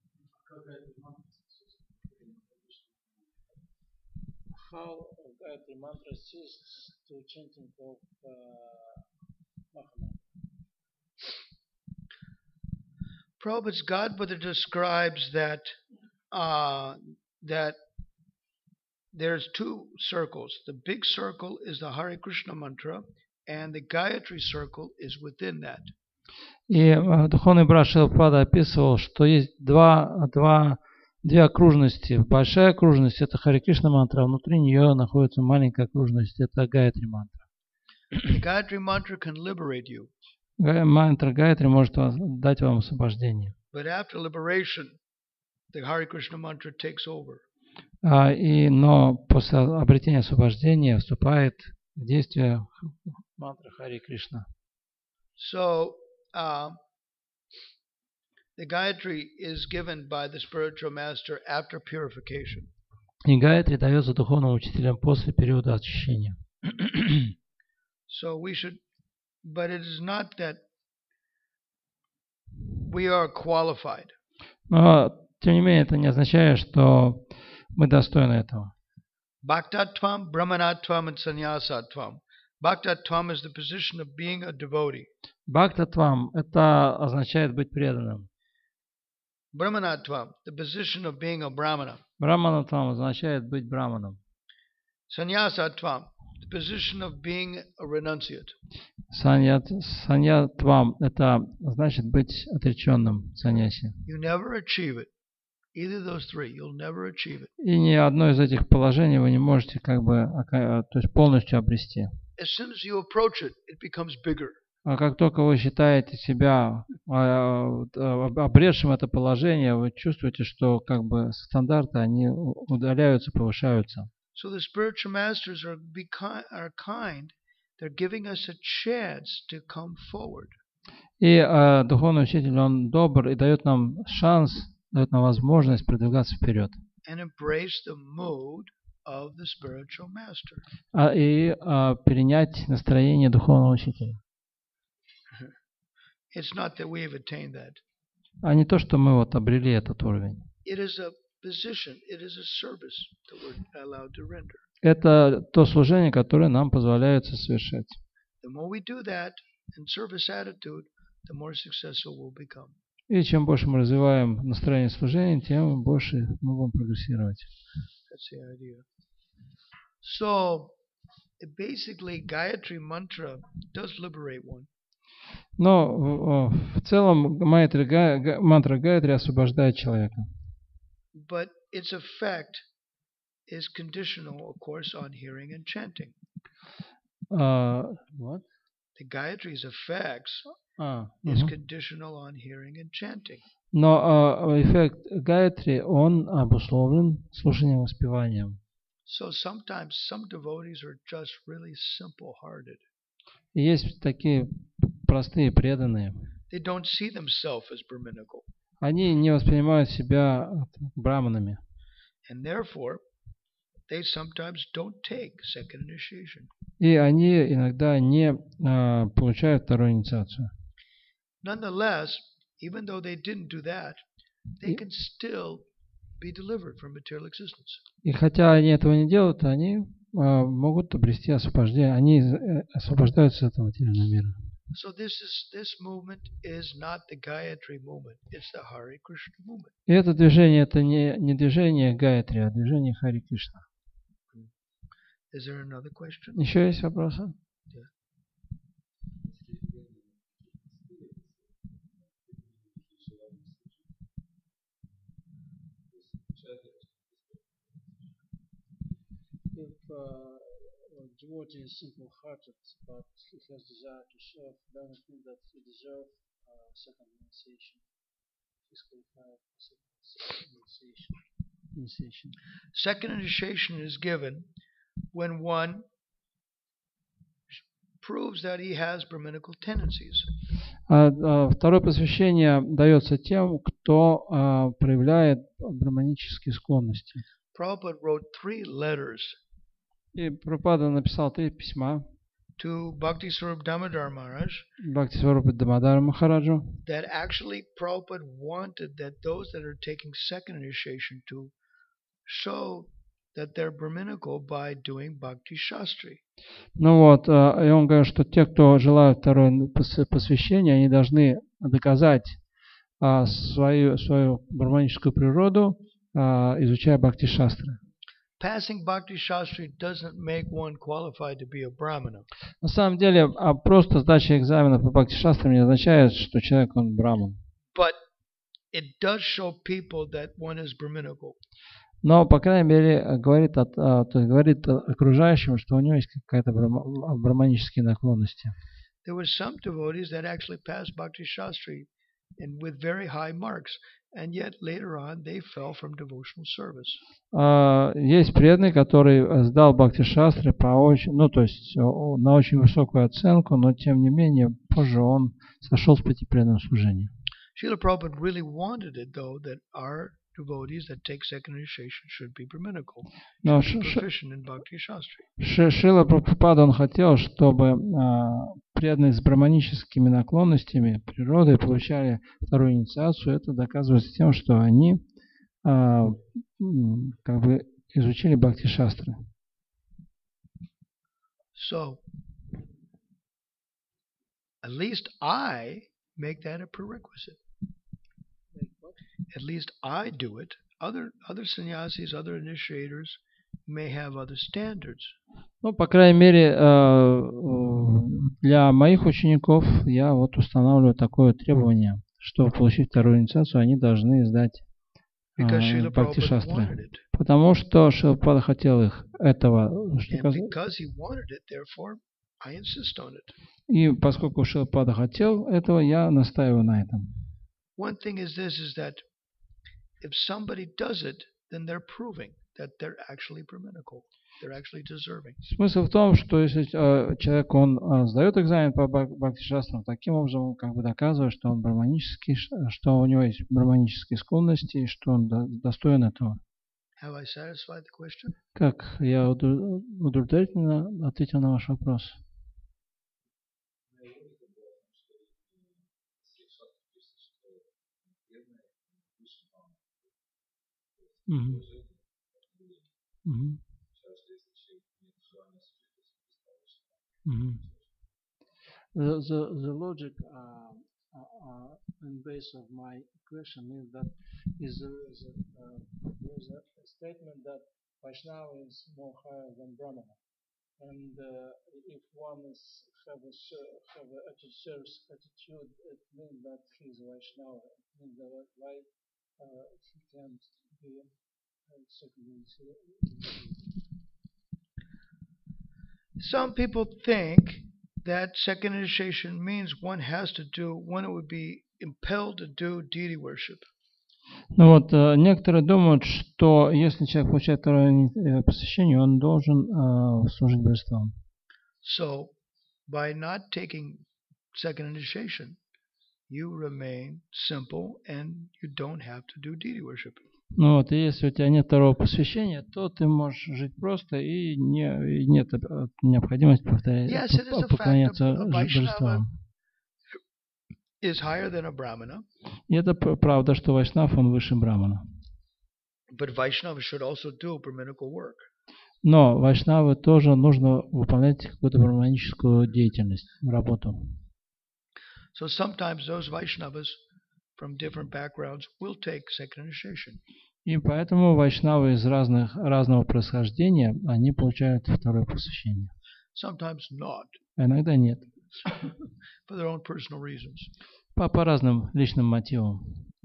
How Gayatri mantra ceases to chanting of Mahamantra? Prabhupada's Godmother describes that that there's two circles. The big circle is the Hare Krishna mantra, and the Gayatri circle is within that. И духовный брат Шрилапрапада описывал, что есть две окружности. Большая окружность – это Харе Кришна мантра, а внутри нее находится маленькая окружность – это Гayatri мантра. Gayatri mantra can liberate you. Мантра Гayatri может дать вам освобождение. But after liberation, the Hare Krishna mantra takes over. Но после обретения освобождения вступает в действие мантра Харе Кришна. So, the Gayatri is given by the spiritual master after purification. И Гайатри дается духовным учителям после периода очищения. So we should, but it is not that we are qualified. Но, тем не менее, это не означает, что мы достойны этого. Bhaktatvam, Brahmanatvam, and Sannyasatvam. Bhaktatvam is the position of being a devotee. Бхактатвам – это означает быть преданным. Brahmanatvam, the position of being a brahmana. Браманатвам означает быть браманом. Sannyasatvam, the position of being a renunciate. Саньятвам – это значит быть отреченным саньяси. You never achieve it. Either of those three, you'll never achieve it. И ни одно из этих положений вы не можете то есть полностью обрести. As soon as you approach it, it becomes bigger. А как только вы считаете себя обретшим это положение, вы чувствуете, что как бы стандарты, они удаляются, повышаются. So the spiritual masters are kind. They're giving us a chance to come forward. И духовный учитель, он добр и дает нам шанс, дает нам возможность продвигаться вперед. And embrace the mood of the spiritual master. И перенять настроение духовного учителя. It's not that we have attained that. А не то, что мы вот обрели этот уровень. It is a position, it is a service that we're allowed to render. Это то служение, которое нам позволяет совершать. The more we do that in service attitude, the more successful we'll become. И чем больше мы развиваем настроение служения, тем больше мы будем прогрессировать. That's the idea. So, basically, Gayatri mantra does liberate one. Но в целом мантра Гайатри освобождает человека. But its effect is conditional, of course, on hearing and chanting. What? The Gayatri's effects is conditional on hearing and chanting. Но эффект Гайатри, он обусловлен слушанием и воспеванием. So sometimes some devotees are just really simple-hearted. И есть такие простые преданные. They don't see themselves as Brahminical. Они не воспринимают себя браманами. And therefore, they sometimes don't take second initiation. И они иногда не получают вторую инициацию. Nonetheless, even though they didn't do that, they can still be delivered from material existence. И хотя они этого не делают, они могут обрести освобождение. Они освобождаются от этого материального мира. So this movement is not the Gayatri movement. It's the Hare Krishna movement. И это движение, это не движение Гайатри, а движение Хари Кришна. Is there another question? Еще есть вопросы? Yeah. If devotee is simple-hearted, but he has desire to serve, doesn't mean that he deserves second initiation. He's qualified for second initiation. Second initiation is given when one proves that he has Brahminical tendencies. Второе посвящение дается тем, кто проявляет браманические склонности. Prabhupada wrote 3 letters. И Прабхупада написал 3 письма to Bhaktiswarup Damodar Maharaj Бхактисварупа Дамодар Махараджу, that actually Prabhupada wanted that those that are taking second initiation to show that they're Brahminical by doing Bhakti Shastri. Ну вот, и он говорит, что те, кто желают второе посвящение, они должны доказать свою браманическую природу, изучая Бхакти Шастры. Passing Bhakti Shastri doesn't make one qualified to be a Brahmana. На самом деле, просто сдача экзаменов по Бхакти Шастрам не означает, что человек, он браман. But it does show people that one is Brahminical. Но, по крайней мере, говорит окружающим, что у него есть какая-то браманические наклонности. There were some devotees that actually passed Bhakti Shastri and with very high marks, and yet later on they fell from devotional service. Есть преданный, который сдал Бхакти Шастры на очень высокую оценку, но тем не менее позже он сошел с пути преданного служения. Srila Prabhupada really wanted it, though, that our devotees that take second initiation should be Brahminical, Но should be proficient in Bhakti Shastri. Шрила Прабхупада, он хотел, чтобы преданные с браманическими наклонностями природы получали вторую инициацию. Это доказывается тем, что они как бы изучили Бхакти Шастры. So, at least I make that a prerequisite. At least I do it. Other sannyasis, other initiators may have other standards. Ну, по крайней мере, для моих учеников я вот устанавливаю такое требование, чтобы получить вторую инициацию, они должны сдать Бхакти Шастры. Потому что Шрила Прабхупада хотел их этого. И поскольку Шрила Прабхупада хотел этого, я настаиваю на этом. One thing is this, is that if somebody does it, then they're proving that they're actually Brahminical. They're actually deserving. Смысл в том, что если человек, он сдает экзамен по Бхакти Шастрам, таким образом он как бы доказывает, что он браманический, что у него есть браманические склонности, и что он достоин этого. Have I satisfied the question? Как я удовлетворительно ответил на ваш вопрос? The logic and base of my question is that there's a statement that Vaishnava is more higher than Brahmana, and if one is have a service attitude, it means that he is Vaishnava. It means that why he can't be secondary. Some people think that second initiation means one would be impelled to do deity worship. Ну вот, некоторые думают, что если человек получает второе посвящение, он должен служить божествам. So, by not taking second initiation, you remain simple and you don't have to do deity worship. Ну вот, и если у тебя нет второго посвящения, то ты можешь жить просто и нет необходимости поклоняться божествам. И это правда, что Вайшнав, он выше Брамана. Но Вайшнавы тоже нужно выполнять какую-то браманическую деятельность, работу. So sometimes those Vaishnavas from different backgrounds will take second initiation. И поэтому вайшнавы из разного происхождения, они получают второе посвящение. Sometimes not. А иногда нет. For their own personal reasons. По разным личным мотивам.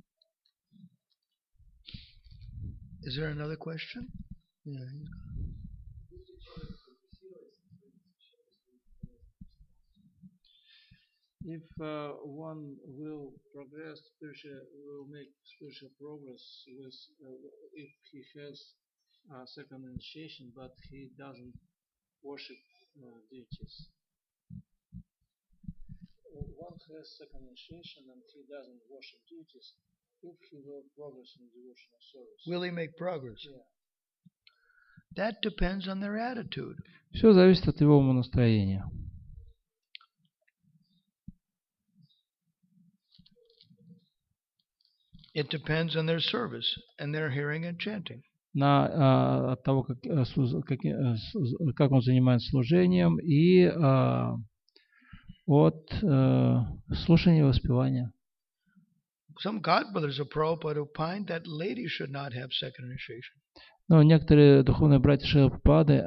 Is there another question? Yeah. If one will progress will make spiritual progress if he has second initiation, but he doesn't worship deities. One has second initiation and he doesn't worship deities. If he will progress in devotional service, will he make progress? Yeah. That depends on their attitude. Все зависит от его умонастроения. It depends on their service and their hearing and chanting. От того, как он занимается служением и от слушания и воспевания. Some godbrothers of Prabhupada opined that ladies should not have second initiation. Но некоторые духовные братья Шрилы Прабхупады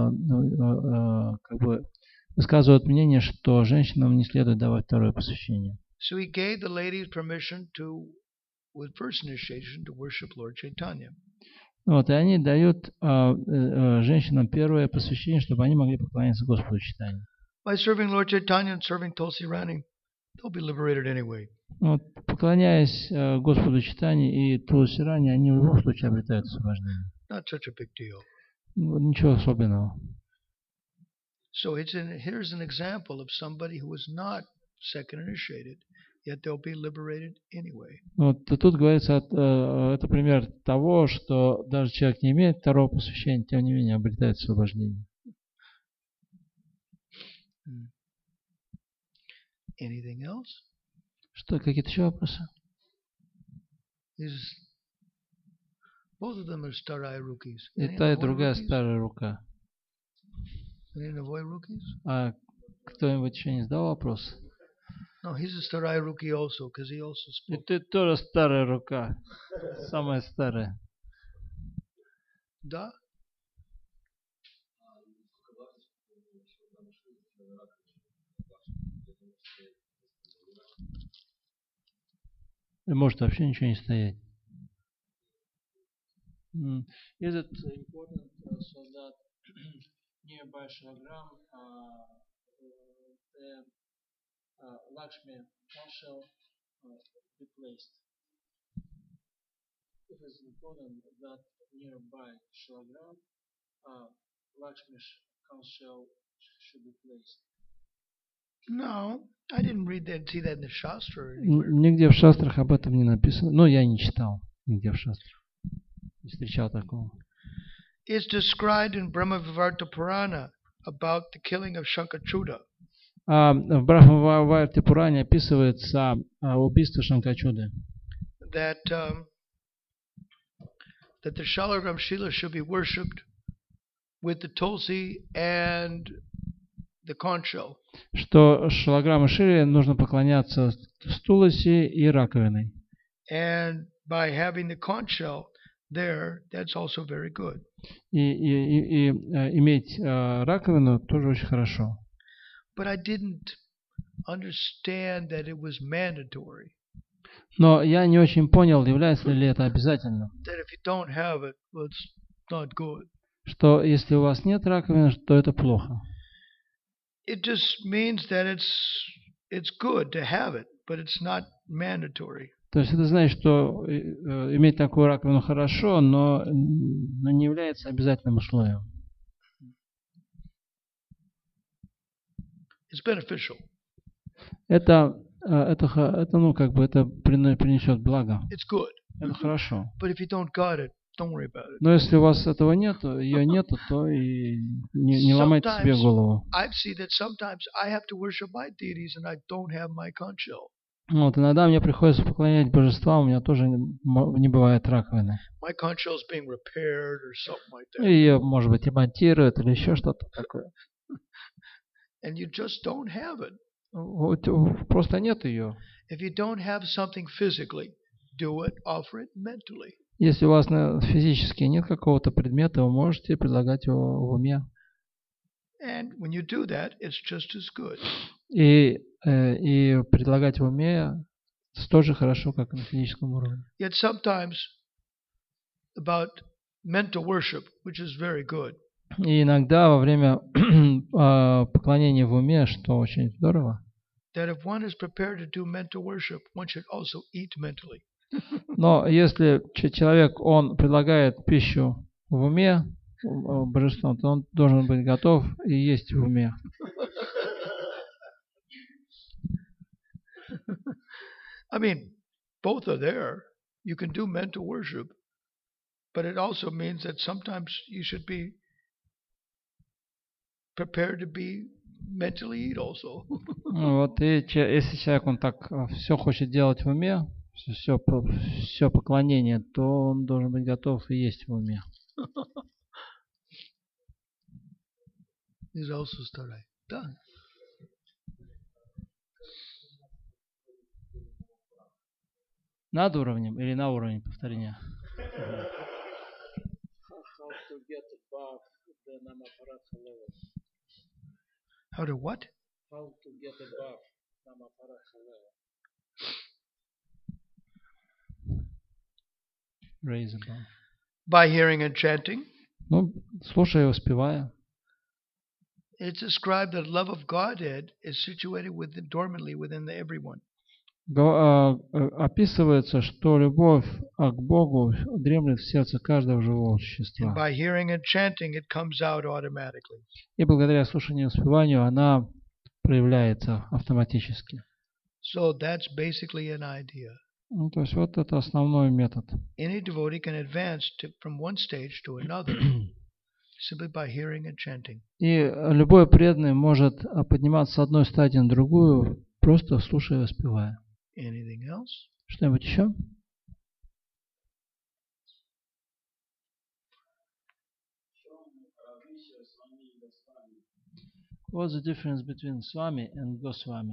как бы высказывают мнение, что женщинам не следует давать второе посвящение. So he gave the ladies permission with first initiation to worship Lord Chaitanya. Вот, и они дают женщинам первое посвящение, чтобы они могли поклоняться Господу Чайтанье. By serving Lord Chaitanya and serving Tulsi Rani, they'll be liberated anyway. Вот, поклоняясь Господу Чайтанье и Тулси Рани, они в любом случае обретают освобождение. Not such a big deal. Ничего особенного. So here's an example of somebody who is not second initiated, yet they'll be liberated anyway. Вот тут говорится, это пример того, что даже человек не имеет второго посвящения, тем не менее обретает освобождение. Anything else? Что, какие-то еще вопросы? Both of them are Starai Rukis. И та, и другая старая рука. Any Navoi Rukis? А кто-нибудь еще не задал вопрос? No, he's a Starai Ruki also, because he also И spoke. ты тоже старая рука. Самая старая. Да? И может вообще ничего не стоять. Is it important so that nearby Shalagram the Lakshmi shall be placed? It is important that nearby Shalagram Lakshmi shall should be placed. No, I didn't read that, see that in the Shastra or anywhere. Нигде в шастрах об этом не написано. Ну, я не читал нигде в шастрах. Не встречал такого. It's described in Brahmavivarta Purana about the killing of Shankachyuda. В Брахмавайварте Пуране описывается убийство Шанкачуды. That the Shalagram Shila should be worshipped with the Tulsi and the conch shell. Что Шалаграма Шиле нужно поклоняться с Туласи и раковиной. And by having the conch shell there, that's also very good. И иметь раковину тоже очень хорошо. But I didn't understand that it was mandatory. Но я не очень понял, является ли это обязательным. That if you don't have it, well, it's not good. Что если у вас нет раковины, то это плохо. It just means that it's good to have it, but it's not mandatory. То есть это значит, что иметь такую раковину хорошо, но не является обязательным условием. It's beneficial. Это ну как бы это принесет благо. It's good. Это хорошо. But if you don't got it, don't worry about it. Но если у вас этого нету, ее нету, то и не ломайте себе голову. I see that sometimes I have to worship my deities and I don't have my conch shell. Вот иногда мне приходится поклонять божествам, у меня тоже не бывает раковины. My conch shell is being repaired or something like that. Ее, может быть, ремонтируют или еще что-то такое. And you just don't have it. Вот, просто нет ее. If you don't have something physically, do it, offer it mentally. Если у вас физически нет какого-то предмета, вы можете предлагать его в уме. And when you do that, it's just as good. И предлагать в уме тоже хорошо, как и на физическом уровне. Yet sometimes about mental worship, which is very good. И иногда во время поклонения в уме, что очень здорово, that if one is prepared to do mental worship, one should also eat mentally. но если человек, он предлагает пищу в уме божествам, то он должен быть готов и есть в уме. I mean, both are there. You can do mental worship, but it also means that sometimes you should be prepared to be mentally eat also. Вот, и если человек, он так все хочет делать в уме, все поклонение, то он должен быть готов и есть в уме. Is also Starai. Done. Над уровнем или на уровне повторения? How to what? How to get above Namaparaha level. Raise above. By hearing and chanting. Ну, слушая и воспевая. It's described that love of Godhead is situated dormantly within everyone. Описывается, что любовь к Богу дремлет в сердце каждого живого существа. And by hearing and chanting, it comes out automatically. И благодаря слушанию и воспеванию она проявляется автоматически. So that's basically an idea. Ну, то есть вот это основной метод. Any devotee can advance from one stage to another simply by hearing and chanting. И любой преданный может подниматься с одной стадии на другую, просто слушая и воспевая. Anything else? Что-нибудь еще? What's the difference between Swami and Goswami?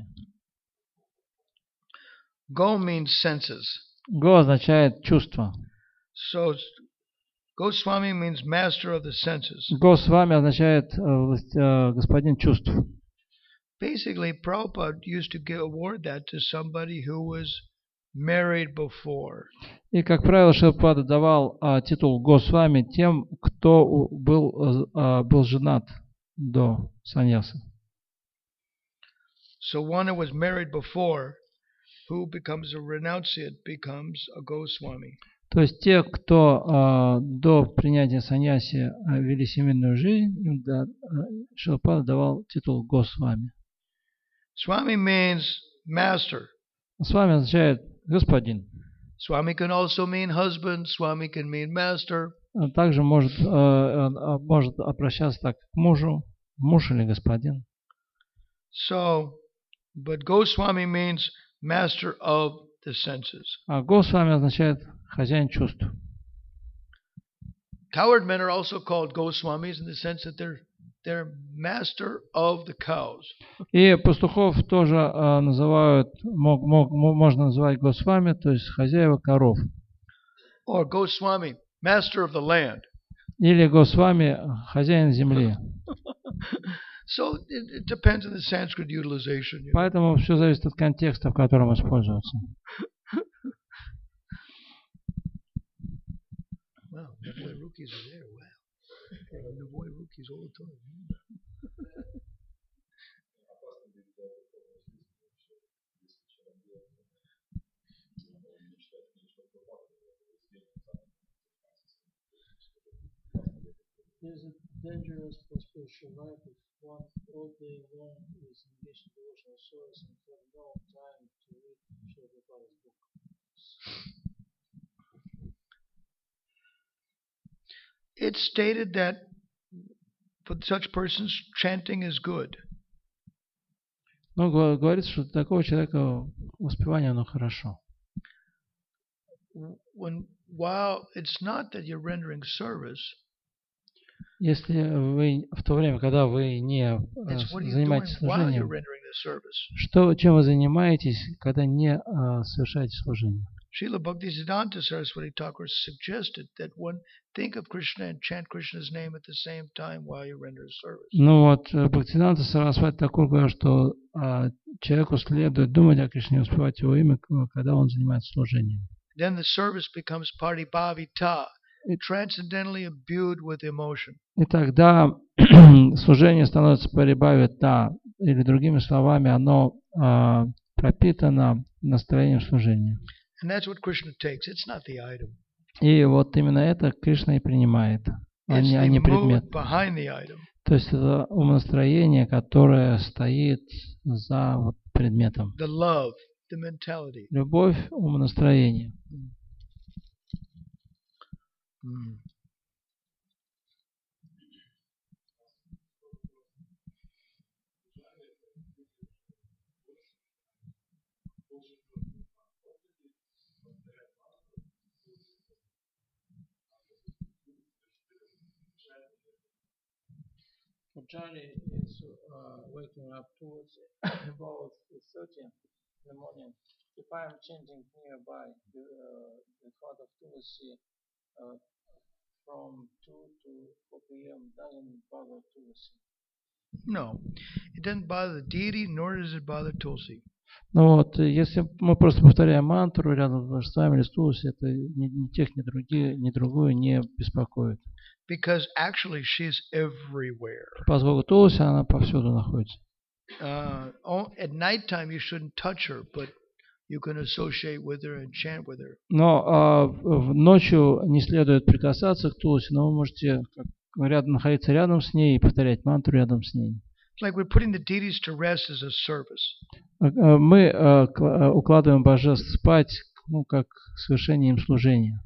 Go means senses. Го означает чувство. So Goswami means master of the senses. Госвами означает господин чувств. Basically, Prabhupada used to award that to somebody who was married before. И, как правило, Шрилапрабхупада давал титул Госвами тем, кто был женат до саньяса. So one who was married before, who becomes a renunciate, becomes a Goswami. То есть те, кто до принятия саньяси вели семейную жизнь, им Шрилапрабхупада давал титул Госвами. Swami means master. Свами означает господин. Swami can also mean husband. Swami can mean master. Также может обращаться так к мужу, муж или господин. So, but Goswami means master of the senses. А Госвами означает хозяин чувств. Cowherd men are also called Goswamis in the sense that they're master of the cows. И пастухов тоже называют, можно называть Госвами, то есть хозяева коров. Or Goswami, master of the land. Или Госвами, хозяин земли. So it depends on the Sanskrit utilization. You know? Поэтому все зависит от контекста, в котором используется. Wow, the boy rookies are there. Wow, the boy rookies all the time. There's a dangerous spiritual life if one all day long is engaged in devotional service and have no time to read Prabhupada's book. It's stated that for such persons, chanting is good. Ну, говорится, что для такого человека воспевание, оно хорошо. While it's not that you're rendering service, если вы в то время, когда вы не занимаетесь служением, чем вы занимаетесь, когда не совершаете служение? Srila Bhaktisiddhanta Saraswati Thakur suggested that one think of Krishna and chant Krishna's name at the same time while you render service. Ну вот, Бхактисиддханта Сарасвати Тхакур говорит, что человеку следует думать о Кришне и воспевать его имя, когда он занимается служением. Then the service becomes partibhavita, transcendently imbued with emotion. И тогда служение становится парибхавита, или другими словами, оно пропитано настроением служения. And that's what Krishna takes. It's not the item. И вот именно это Кришна и принимает, а не предмет. То есть это умонастроение, которое стоит за вот предметом. The love, the mentality. Любовь, умонастроение. Pujari is waking up towards about 30 in the morning. If I am chanting nearby in front of Tulsi from 2 to 4 p.m., doesn't bother Tulsi. No, it doesn't bother the deity, nor does it bother Tulsi. Ну вот, если мы просто повторяем мантру рядом с вами или с Тулси, это ни тех, ни другие, ни другую не беспокоит. Because actually she's everywhere. Поскольку Тулси, она повсюду находится. At night time you shouldn't touch her, but you can associate with her and chant with her. Но ночью не следует прикасаться к Тулси, но вы можете находиться рядом с ней и повторять мантру рядом с ней. It's like we're putting the deities to rest as a service. Мы укладываем божеств спать, как совершение им служения.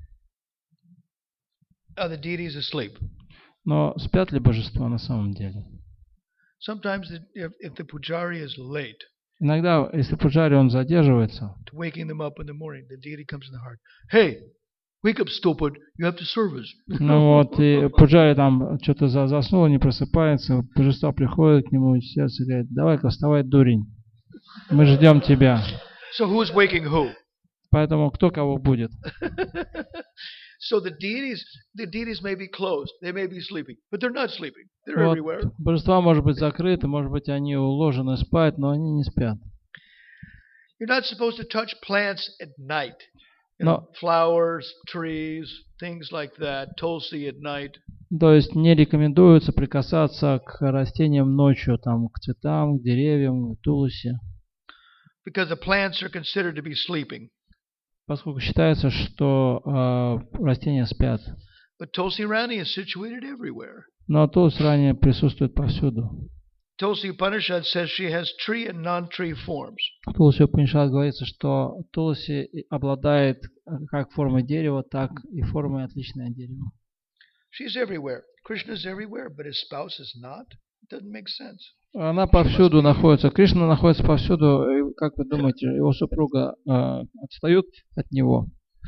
The deities asleep. Но спят ли божества на самом деле? Sometimes, if the pujari is late, иногда, если пуджари он задерживается, waking them up in the morning, the deity comes in the heart. Hey, wake up, stupid! You have to serve us. Ну вот, и пуджари там что-то заснул, не просыпается, божества приходят к нему, и сердце говорит: давай-ка вставай, дурень, мы ждем тебя. So who's waking who? Поэтому кто кого будет? So the deities may be closed, they may be sleeping, but they're not sleeping. They're everywhere. Божества может быть закрыты, может быть они уложены спать, но они не спят. You're not supposed to touch plants at night. You know, flowers, trees, things like that, tulsi at night. То есть не рекомендуется прикасаться к растениям ночью, там, к цветам, к деревьям, к тулси. Because the plants are considered to be sleeping. Поскольку считается, что растения спят. But Tulsi Rani is situated everywhere. Но Тулси Рани присутствует повсюду. Tulsi Upanishad says she has tree and non-tree forms. Тулси Upanishad говорится, что Тулси обладает как формой дерева, так и формой отличной от дерева. She's everywhere. Krishna is everywhere, but his spouse is not. It doesn't make sense. Она повсюду находится. Кришна находится повсюду. И, как вы думаете, его супруга отстает от него?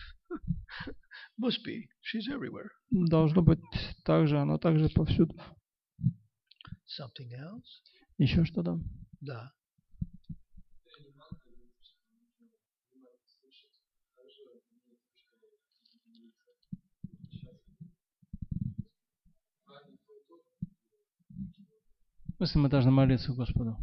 Must be. She's everywhere. Должно быть так же. Она также повсюду. Something else? Еще что-то? Да. В смысле, мы должны молиться Господу.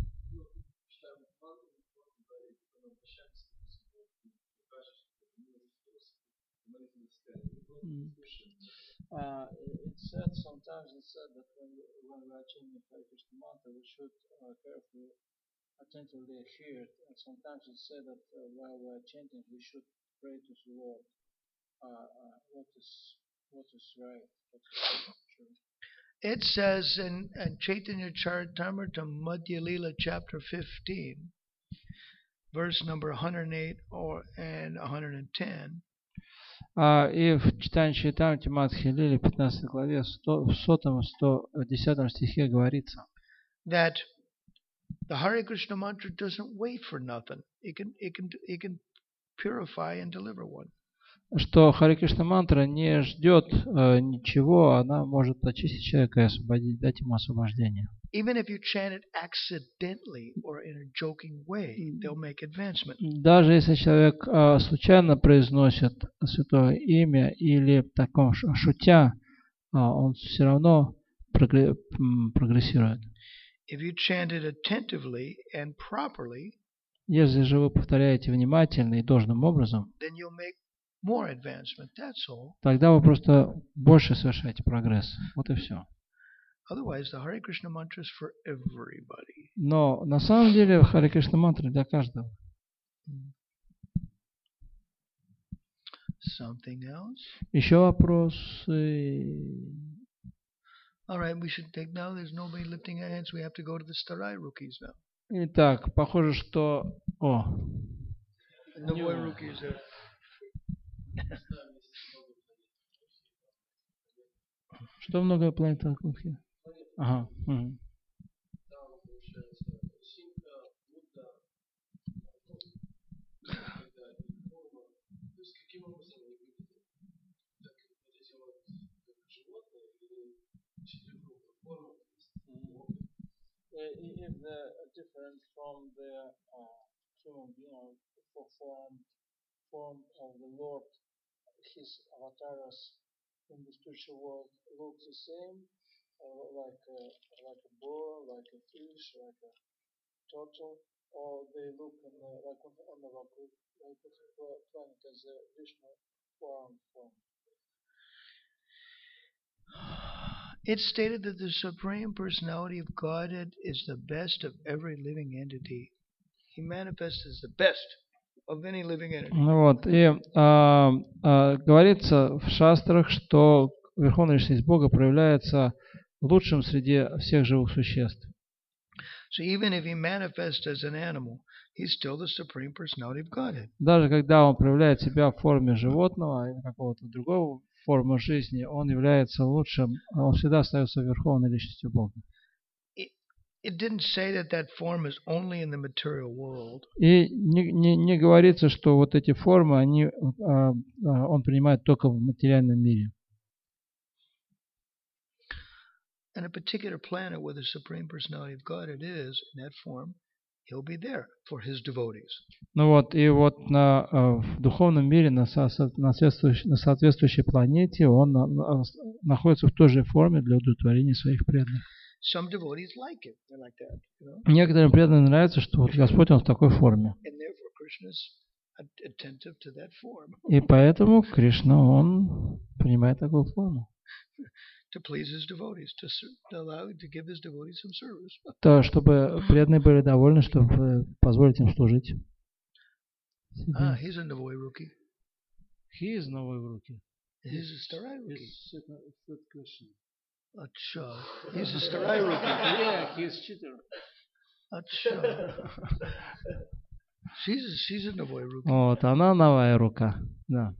It said sometimes that when we are chanting Hare Krishna mantra, we should carefully, attentively hear it. And sometimes it said that while we are chanting, we should pray to the Lord. What is right? What is true? It says in Chaitanya Charitamrita Madhya Lila chapter 15, verse number 108 and 110. И в читании Чайтамрити Мадхья Лили, 15 главе, в 110 стихе говорится, that the Hare Krishna mantra doesn't wait for nothing. It can purify and deliver one. Что Харе Кришна мантра не ждет ничего, она может очистить человека и освободить, дать ему освобождение. Even if you chant it accidentally or in a joking way, they'll make advancement. Даже если человек случайно произносит святое имя или в таком шутя, он все равно прогрессирует. If you chant it attentively and properly, если же вы повторяете внимательно и должным образом, then you'll make more advancement. That's all. Тогда вы просто больше совершаете прогресс. Вот и все. Otherwise, the Hare Krishna mantra is for everybody. Но на самом деле Харе Кришна мантра для каждого. Something else? Еще вопросы? All right, we should take now. There's nobody lifting their hands. We have to go to the Starai rookies now. Итак, похоже, что... Новые rookies. Что много планет Кунхи? Ага. Угу. If they're different from the human being, form of the Lord, his avatars in the spiritual world look the same, like a boar, like a fish, like a turtle, or they look like on the planet as a Vishnu form. It's stated that the Supreme Personality of Godhead is the best of every living entity. He manifests as the best of any living entity. Вот, и говорится в шастрах, что Верховная Личность Бога проявляется лучшим среди всех живых существ. So even if he manifests as an animal, he's still the Supreme Personality of Godhead. Даже когда он проявляет себя в форме животного или какого-то другого формы жизни, он является лучшим, он всегда остается верховной личностью Бога. It didn't say that that form is only in the material world. И не говорится, что вот эти формы, он принимает только в материальном мире. And a particular planet where the Supreme Personality of Godhead is in that form, he'll be there for his devotees. Ну вот, и вот в духовном мире на соответствующей планете он находится в той же форме для удовлетворения своих преданных. Some devotees like it. They're like that, you know? Некоторым преданным нравится, что вот Господь он в такой форме. And therefore Krishna is attentive to that form. И поэтому Кришна, он принимает такую форму. To please his devotees, to give his devotees some service. То, чтобы преданные были довольны, чтобы позволить им служить. He's a Navoi Ruki. He is Navoi Ruki. He's a Starai Ruki. Acha. He's a Starai Ruki. Yeah, he's cheater. Acha. She's a Navoi Ruki. Вот, она новая рука. Да.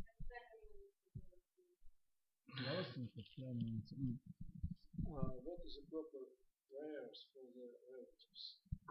What is the proper prayers for the relatives?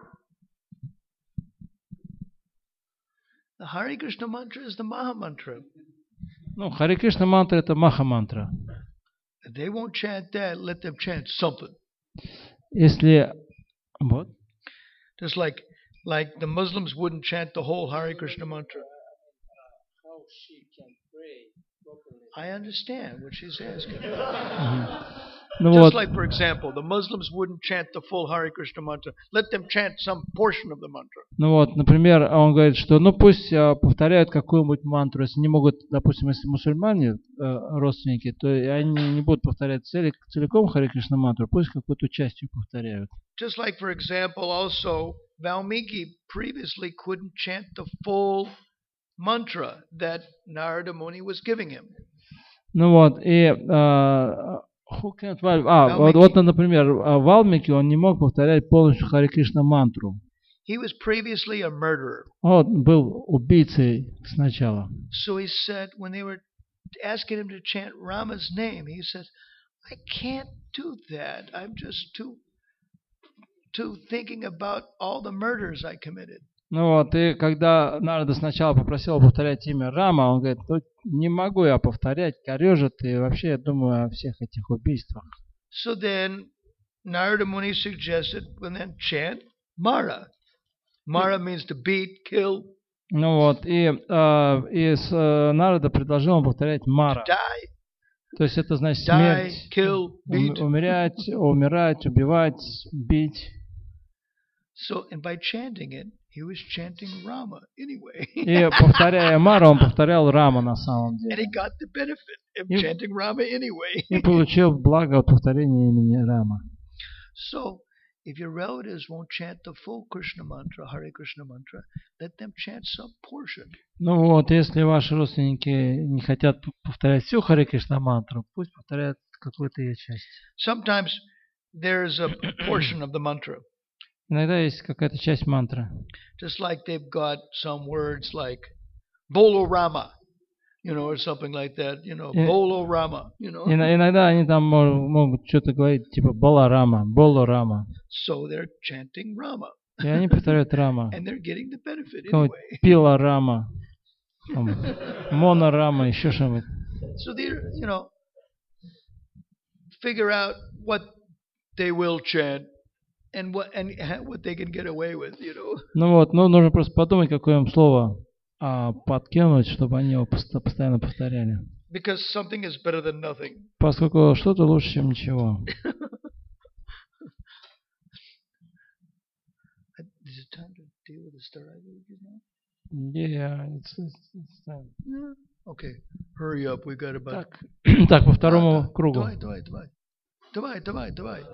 The Hare Krishna mantra is the Maha mantra. Ну, Харе Кришна мантра это Маха мантра. If they won't chant that, let them chant something. Если вот. Just like the Muslims wouldn't chant the whole Hare Krishna mantra. How she can pray properly. I understand what she's asking. Ну, Just вот. like, for example, the Muslims wouldn't chant the full Hare Krishna mantra. Let them chant some portion of the mantra. Ну вот, например, он говорит, что ну пусть повторяют какую-нибудь мантру. Если не могут, допустим, если мусульмане, родственники, то они не будут повторять целиком Харе Кришна мантру, пусть какую-то частью повторяют. Just like, for example, also, Valmiki previously couldn't chant the full mantra that Narada Muni was giving him. Ну вот, и вот, например, Валмики, он не мог повторять полностью Харе Кришна мантру. He was previously a murderer. Он был убийцей сначала. So he said, when they were asking him to chant Rama's name, he said, I can't do that. I'm just too thinking about all the murders I committed. Ну вот, и когда Нарада сначала попросил повторять имя Рама, он говорит, ну, не могу я повторять, корежит, и вообще я думаю о всех этих убийствах. So then Narada Muni suggested, well then chant Mara. Mara means to beat, kill. Ну вот, и Нарада предложил ему повторять Мара. Die. То есть это значит Die, смерть, kill, beat. умирать, убивать, бить. So, and by chanting it, he was chanting Rama anyway. И повторяя Мару, он повторял Рама на самом And he деле. got the benefit of chanting Rama anyway. И получил благо от повторения имени Рама. So, if your relatives won't chant the full Krishna mantra, Hare Krishna mantra, let them chant some portion. Ну вот, если ваши родственники не хотят повторять всю Харе Кришна мантру, пусть повторяют какую-то ее часть. Sometimes there's a portion of the mantra. Иногда есть какая-то часть мантры. Just like they've got some words like Bolo Rama, you know, or something like that, you know, Bolo Rama, you know. Иногда они там могут что-то говорить, типа Бола Рама, Боло Рама. So they're chanting Rama. И они повторяют Рама. And they're getting the benefit anyway. Пила Рама, Мона Рама, еще что-нибудь. So they're, you know, figure out what they will chant. And what they can get away with, you know. Ну вот, ну нужно просто подумать, какое им слово подкинуть, чтобы они его постоянно повторяли. Because something is better than nothing. Поскольку что-то лучше, чем ничего. Is it time to deal with the Starai Ruki now? Yeah, it's time. Yeah. Okay, hurry up. We got about. Так, по второму кругу. Давай.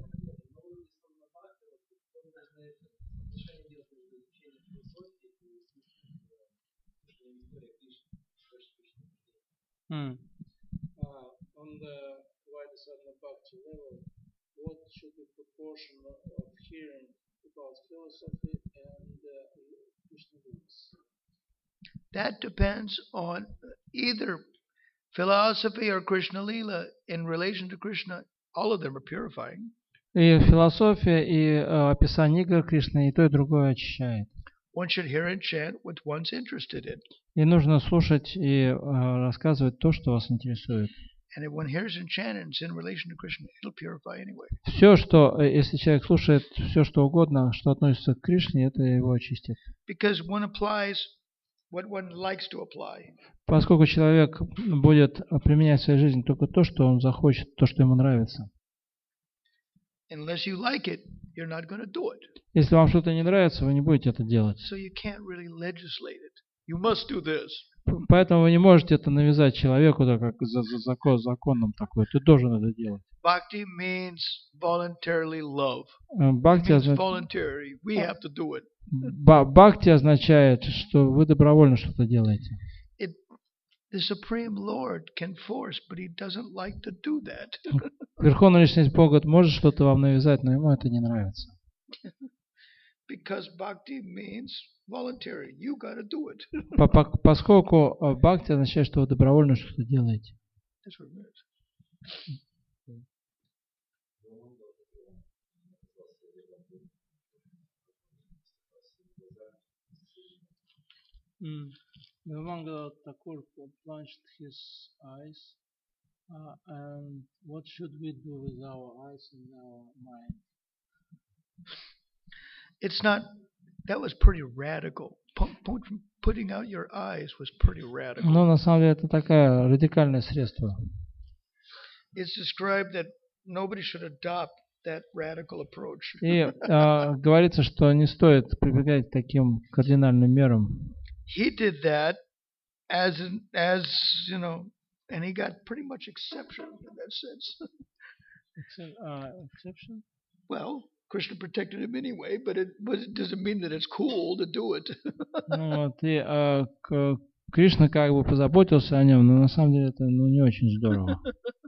On the Vaidhi Sadhana Bhakti level, what should be proportion of hearing about philosophy and Krishna? That depends on either philosophy or Krishna Lila in relation to Krishna. All of them are purifying. И философия, и описание игр Кришны, и то, и другое очищает. One should hear and chant what one's interested in. И нужно слушать и рассказывать то, что вас интересует. And if one hears and chants and it's in relation to Krishna, it'll purify anyway. Все, что, если человек слушает все, что угодно, что относится к Кришне, это его очистит. Because one applies what one likes to apply. Поскольку человек будет применять в своей жизни только то, что он захочет, то, что ему нравится. Unless you like it, you're not going to do it. Если вам что-то не нравится, вы не будете это делать. So you can't really legislate it. You must do this. Поэтому вы не можете это навязать человеку, так как законом такой. Ты должен это делать. Bhakti means voluntarily love. Бхакти It means voluntary. We have to do it. Бхакти означает, что вы добровольно что-то делаете. The Supreme Lord can force, but He doesn't like to do that. Верховная Личность Бога может что-то вам навязать, но ему это не нравится. Because Bhakti means voluntary. You got to do it. Поскольку Бхакти означает, что вы добровольно что-то делаете. That's what it means. Devamangala Thakur plunged his eyes, and what should we do with our eyes and our mind? It's not. That was pretty radical. Putting out your eyes was pretty radical. Ну, на самом деле, это такое радикальное средство. It's described that nobody should adopt that radical approach. И говорится, что не стоит прибегать к таким кардинальным мерам. He did that as you know, and he got pretty much exception in that sense. Exception? Well, Krishna protected him anyway, but it doesn't mean that it's cool to do it. Ну вот, и Кришна как бы позаботился о нем, но на самом деле это не очень здорово.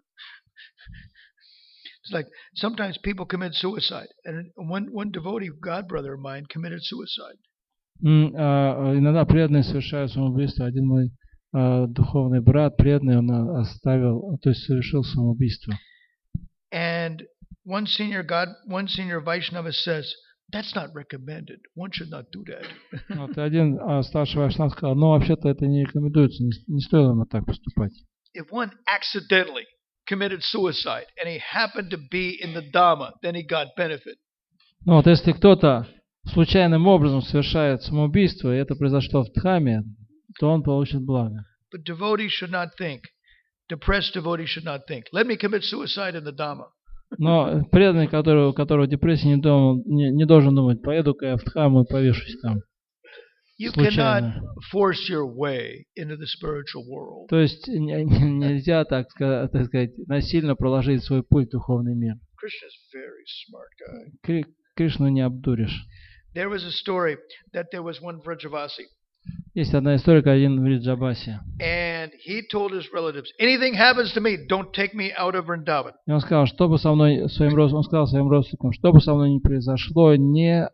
It's like sometimes people commit suicide, and one devotee, god brother of mine, committed suicide. Иногда преданные совершают самоубийство. Один мой духовный брат, преданный, он совершил самоубийство. And one senior Vaishnava says, that's not recommended. One should not do that. Вот один старший Вайшнав сказал, вообще-то это не рекомендуется, не стоило ему так поступать. If one accidentally committed suicide and he happened to be in the Dhamma, then he got benefit. Вот если кто-то случайным образом совершает самоубийство, и это произошло в Дхамме, то он получит благо. But devotees should not think, depressed devotees should not think, let me commit suicide in the Dhamma. Но преданный, у которого депрессия, не должен думать, поеду-ка я в Дхамму и повешусь там. You cannot force your way into the spiritual world. То есть нельзя, так сказать, насильно проложить свой путь в духовный мир. Krishna is a very smart guy. Кришну не обдуришь. There was a story that there was one Vrajavasi. Есть одна история, один в Вриджабасе. And he told his relatives, anything happens to me, don't take me out of Vrindavan. И он сказал, что бы со мной, своим родственникам, что бы со мной ни произошло, не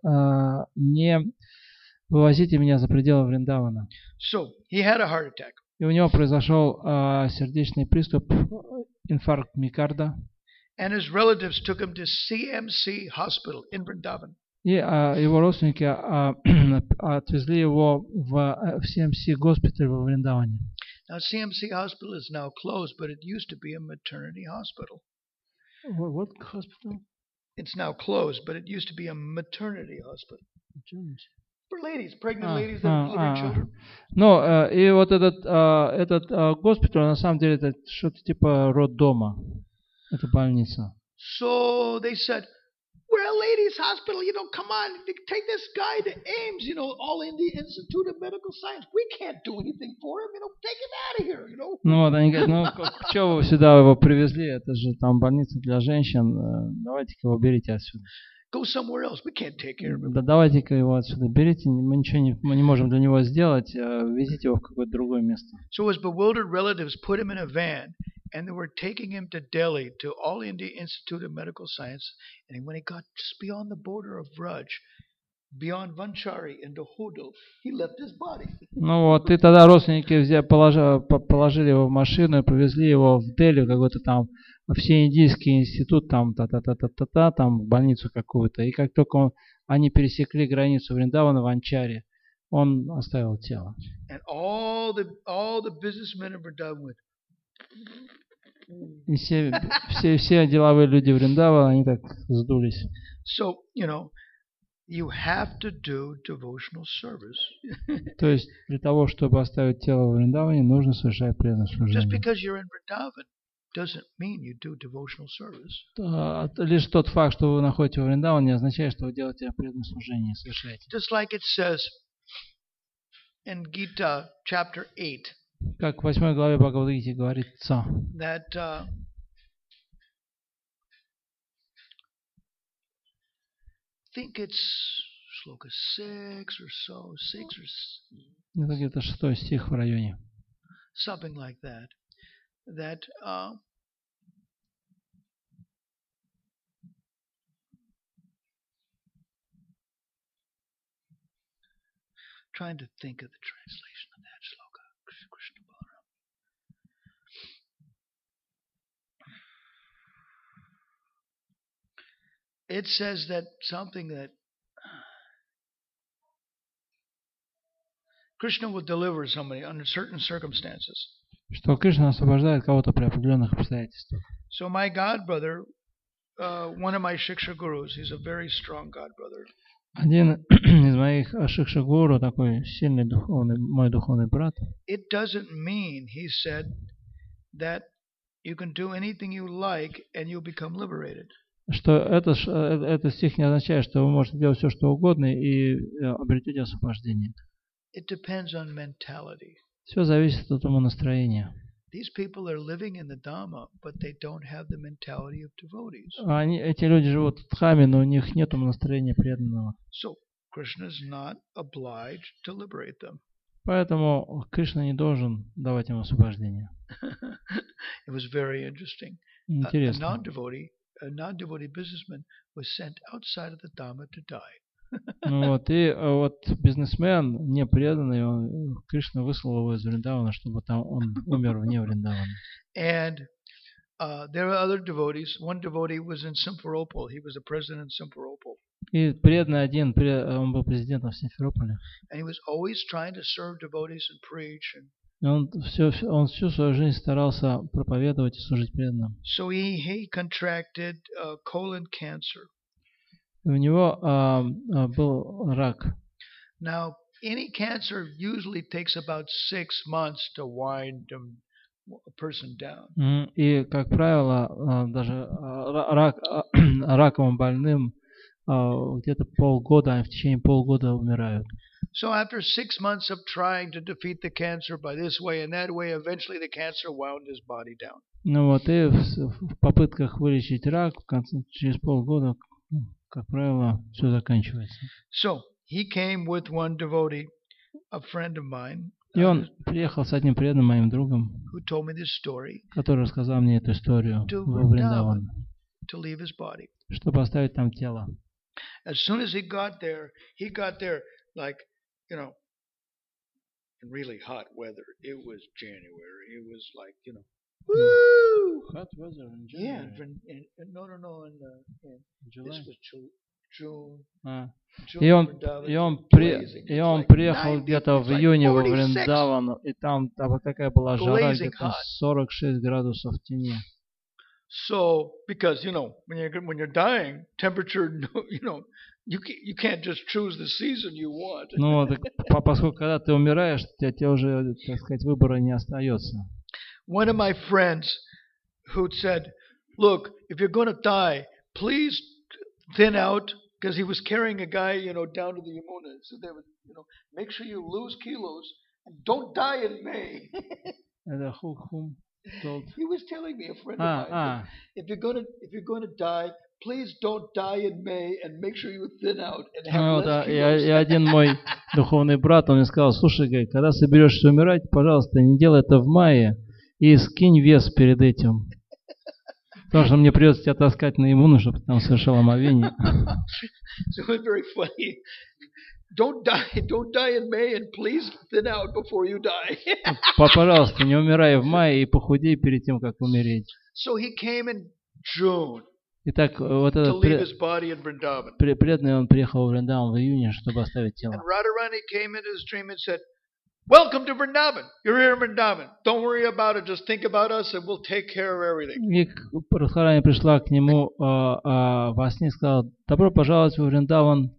вывозите меня за пределы Вриндавана. So he had a heart attack. И у него произошел сердечный приступ, инфаркт миокарда. And his relatives took him to CMC Hospital in Vrindavan. И его родственники отвезли его в CMC госпиталь во Вриндаване. Now CMC Hospital is now closed, but it used to be a maternity hospital. What hospital? It's now closed, but it used to be a maternity hospital. For ladies, pregnant ladies that are delivering children. Ну, и вот этот госпиталь, на самом деле, это что-то типа роддома. Это больница. So they said, we're a ladies' hospital, come on, take this guy to AIMS, All India Institute of Medical Science. We can't do anything for him, take him out of here, Ну вот они говорят, что вы сюда его привезли, это же там больница для женщин, давайте-ка его берите отсюда. Go somewhere else, we can't take care of him. Да давайте-ка его отсюда берите, мы не можем для него сделать, везите его в какое-то другое место. So his bewildered relatives put him in a van, and they were taking him to Delhi, to All India Institute of Medical Science. And when he got just beyond the border of Vraj, beyond Vanchari into Hodo, he left his body. Ну вот, и тогда родственники положили его в машину и повезли его в Дели, какой-то там всеиндийский институт, там та-та-та-та-та, там в больницу какую-то. И как только они пересекли границу Вриндавана в Анчаре, он оставил тело. And all the businessmen of Vrindavan went. И все деловые люди Вриндавана, они так сдулись. So, you have to do devotional service. То есть для того, чтобы оставить тело в Вриндаване, нужно совершать преданное Just служение. because you're in Vrindavan doesn't mean you do devotional service. Лишь тот факт, что вы находитесь в Вриндаване, не означает, что вы делаете преданное служение, совершаете. Just like it says in Gita chapter 8. Как в 8 главе Бхагавад-гите говорится, That I think it's shloka 6 or so, 6 or это где-то 6 стих в районе. something like that. That trying to think of the translation of that shloka. Krishna Balaram. It says that something that Krishna will deliver somebody under certain circumstances. Что Кришна освобождает кого-то при определенных обстоятельствах. So my god brother, one of my Shiksha gurus, he's a very strong god brother. Один из моих Шикша-гуру, такой сильный мой духовный брат. It doesn't mean, he said, that you can do anything you like and you'll become liberated. Что этот стих не означает, что вы можете делать все, что угодно и обретете освобождение. It depends on mentality. Все зависит от умонастроения. These people are living in the Dhamma, but they don't have the mentality of devotees. Эти люди живут в Дхамме, но у них нет умонастроения преданного. So Krishna is not obliged to liberate them. Поэтому Кришна не должен давать им освобождение. It was very interesting. Интересно. A non-devotee businessman was sent outside of the Dhamma to die. Вот, и вот бизнесмен, не преданный, Кришна выслал его из Вриндавана, чтобы там он умер вне Вриндавана. And there were other devotees. One devotee was in Simferopol. He was a president in Simferopol. И преданный один, он был президентом в Симферополе. And he was always trying to serve devotees and preach. И он всю свою жизнь старался проповедовать и служить преданным. So he contracted colon cancer. У него был рак. Now, any cancer usually takes about 6 months to wind a person down. И, как правило, даже раковым больным где-то полгода, в течение полгода умирают. So after 6 months of trying to defeat the cancer by this way and that way, eventually the cancer wound his body down. Ну вот, и в попытках вылечить рак, через полгода, как правило, все заканчивается. So he came with one devotee, a friend of mine, и он приехал с одним преданным моим другом, who told me this story, который рассказал мне эту историю во Вриндаван, to leave his body. Чтобы оставить там тело. As soon as he got there like, in really hot weather. It was January. It was like, woo! Hot weather in January? Yeah, no, in July. This was June. И он приехал где-то в июне во Вриндаван, и там такая была жара, где-то 46 градусов в тени. So, because, when you're dying, temperature, you can't just choose the season you want. Ну, поскольку когда ты умираешь, тебе уже, так сказать, выбора не остается. One of my friends who said, look, if you're going to die, please thin out, because he was carrying a guy, down to the Yamuna. So they would, make sure you lose kilos and don't die in May. Это whom told? He was telling me, a friend of mine, if you're going to die, please don't die in May and make sure you thin out and have less kilos. И один мой духовный брат, он мне сказал, слушай, говорит, когда соберешься умирать, пожалуйста, не делай это в мае и скинь вес перед этим. Потому что мне придется тебя таскать на иммуну, чтобы ты там совершал омовение. So it was very funny. Don't die in May, and please thin out before you die. Пожалуйста, не умирай в мае и похудей перед тем, как умереть. So he came in June Итак, вот to этот leave his body in Vrindavan. преданный, он приехал в Вриндаван в июне, чтобы оставить тело. And Radharani came into his dream and said, "Welcome to Vrindavan. You're here in Vrindavan. Don't worry about it. Just think about us, and we'll take care of everything." И Радхарани пришла к нему во сне и сказала: добро пожаловать в Вриндаван,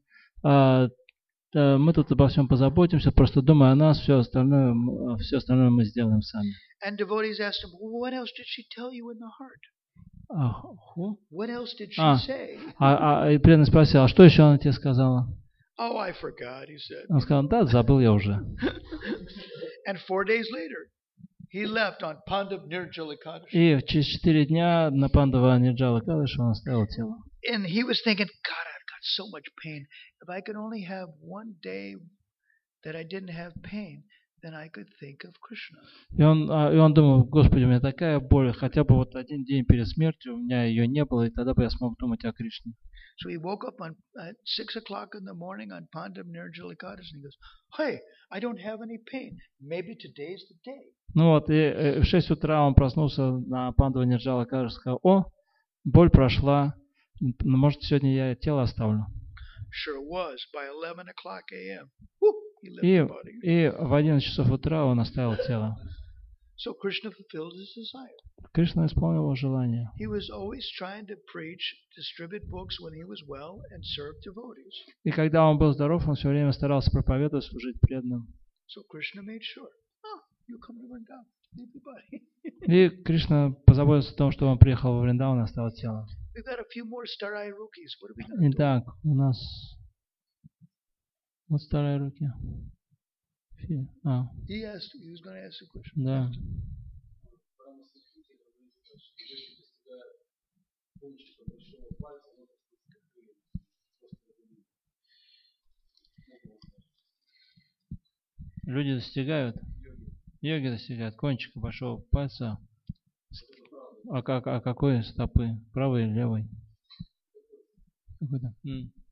мы тут обо всем позаботимся, просто думай о нас, все остальное мы сделаем сами. And devotees asked him, "Well, what else did she tell you in the heart? What else did she say?" И преданный спросил: а что еще она тебе сказала? "Oh, I forgot," he said. Он сказал: да, забыл я уже. And 4 days later, he left on Pandav Nirjala Ekadashi. И через 4 дня на Пандава Нирджала Экадаши он оставил тело. And he was thinking, God, I've got so much pain. If I could only have one day that I didn't have pain, then I could think of Krishna. И он думал: Господи, у меня такая боль, хотя бы вот один день перед смертью у меня ее не было, и тогда бы я смог думать о Кришне. So he woke up at 6 o'clock in the morning on Pandav Nirjala Ekadashi, and he goes, "Hey, I don't have any pain. Maybe today's the day." Ну вот, и в 6 утра он проснулся на Пандава Нирджала Экадаши и сказал: о, боль прошла, может, сегодня я тело оставлю. Sure was. By 11 o'clock a.m., he left И the body. в 11 часов утра он оставил тело. So Krishna fulfilled his desire. Кришна исполнил его желание. He was always trying to preach, distribute books when he was well, and serve devotees. И когда он был здоров, он все время старался проповедовать, служить преданным. So Krishna made sure, you come to Vrindavan, leave the body. И Кришна позаботился о том, что он приехал во Вриндаван и оставил тело. We've got a few more Starai Rukis. What are we going to do? Итак, у нас вот старые руки. He was going to ask the question. Да. Люди достигают, йоги достигают кончика большого пальца. А какой стопы? Правой или левой? Какой-то.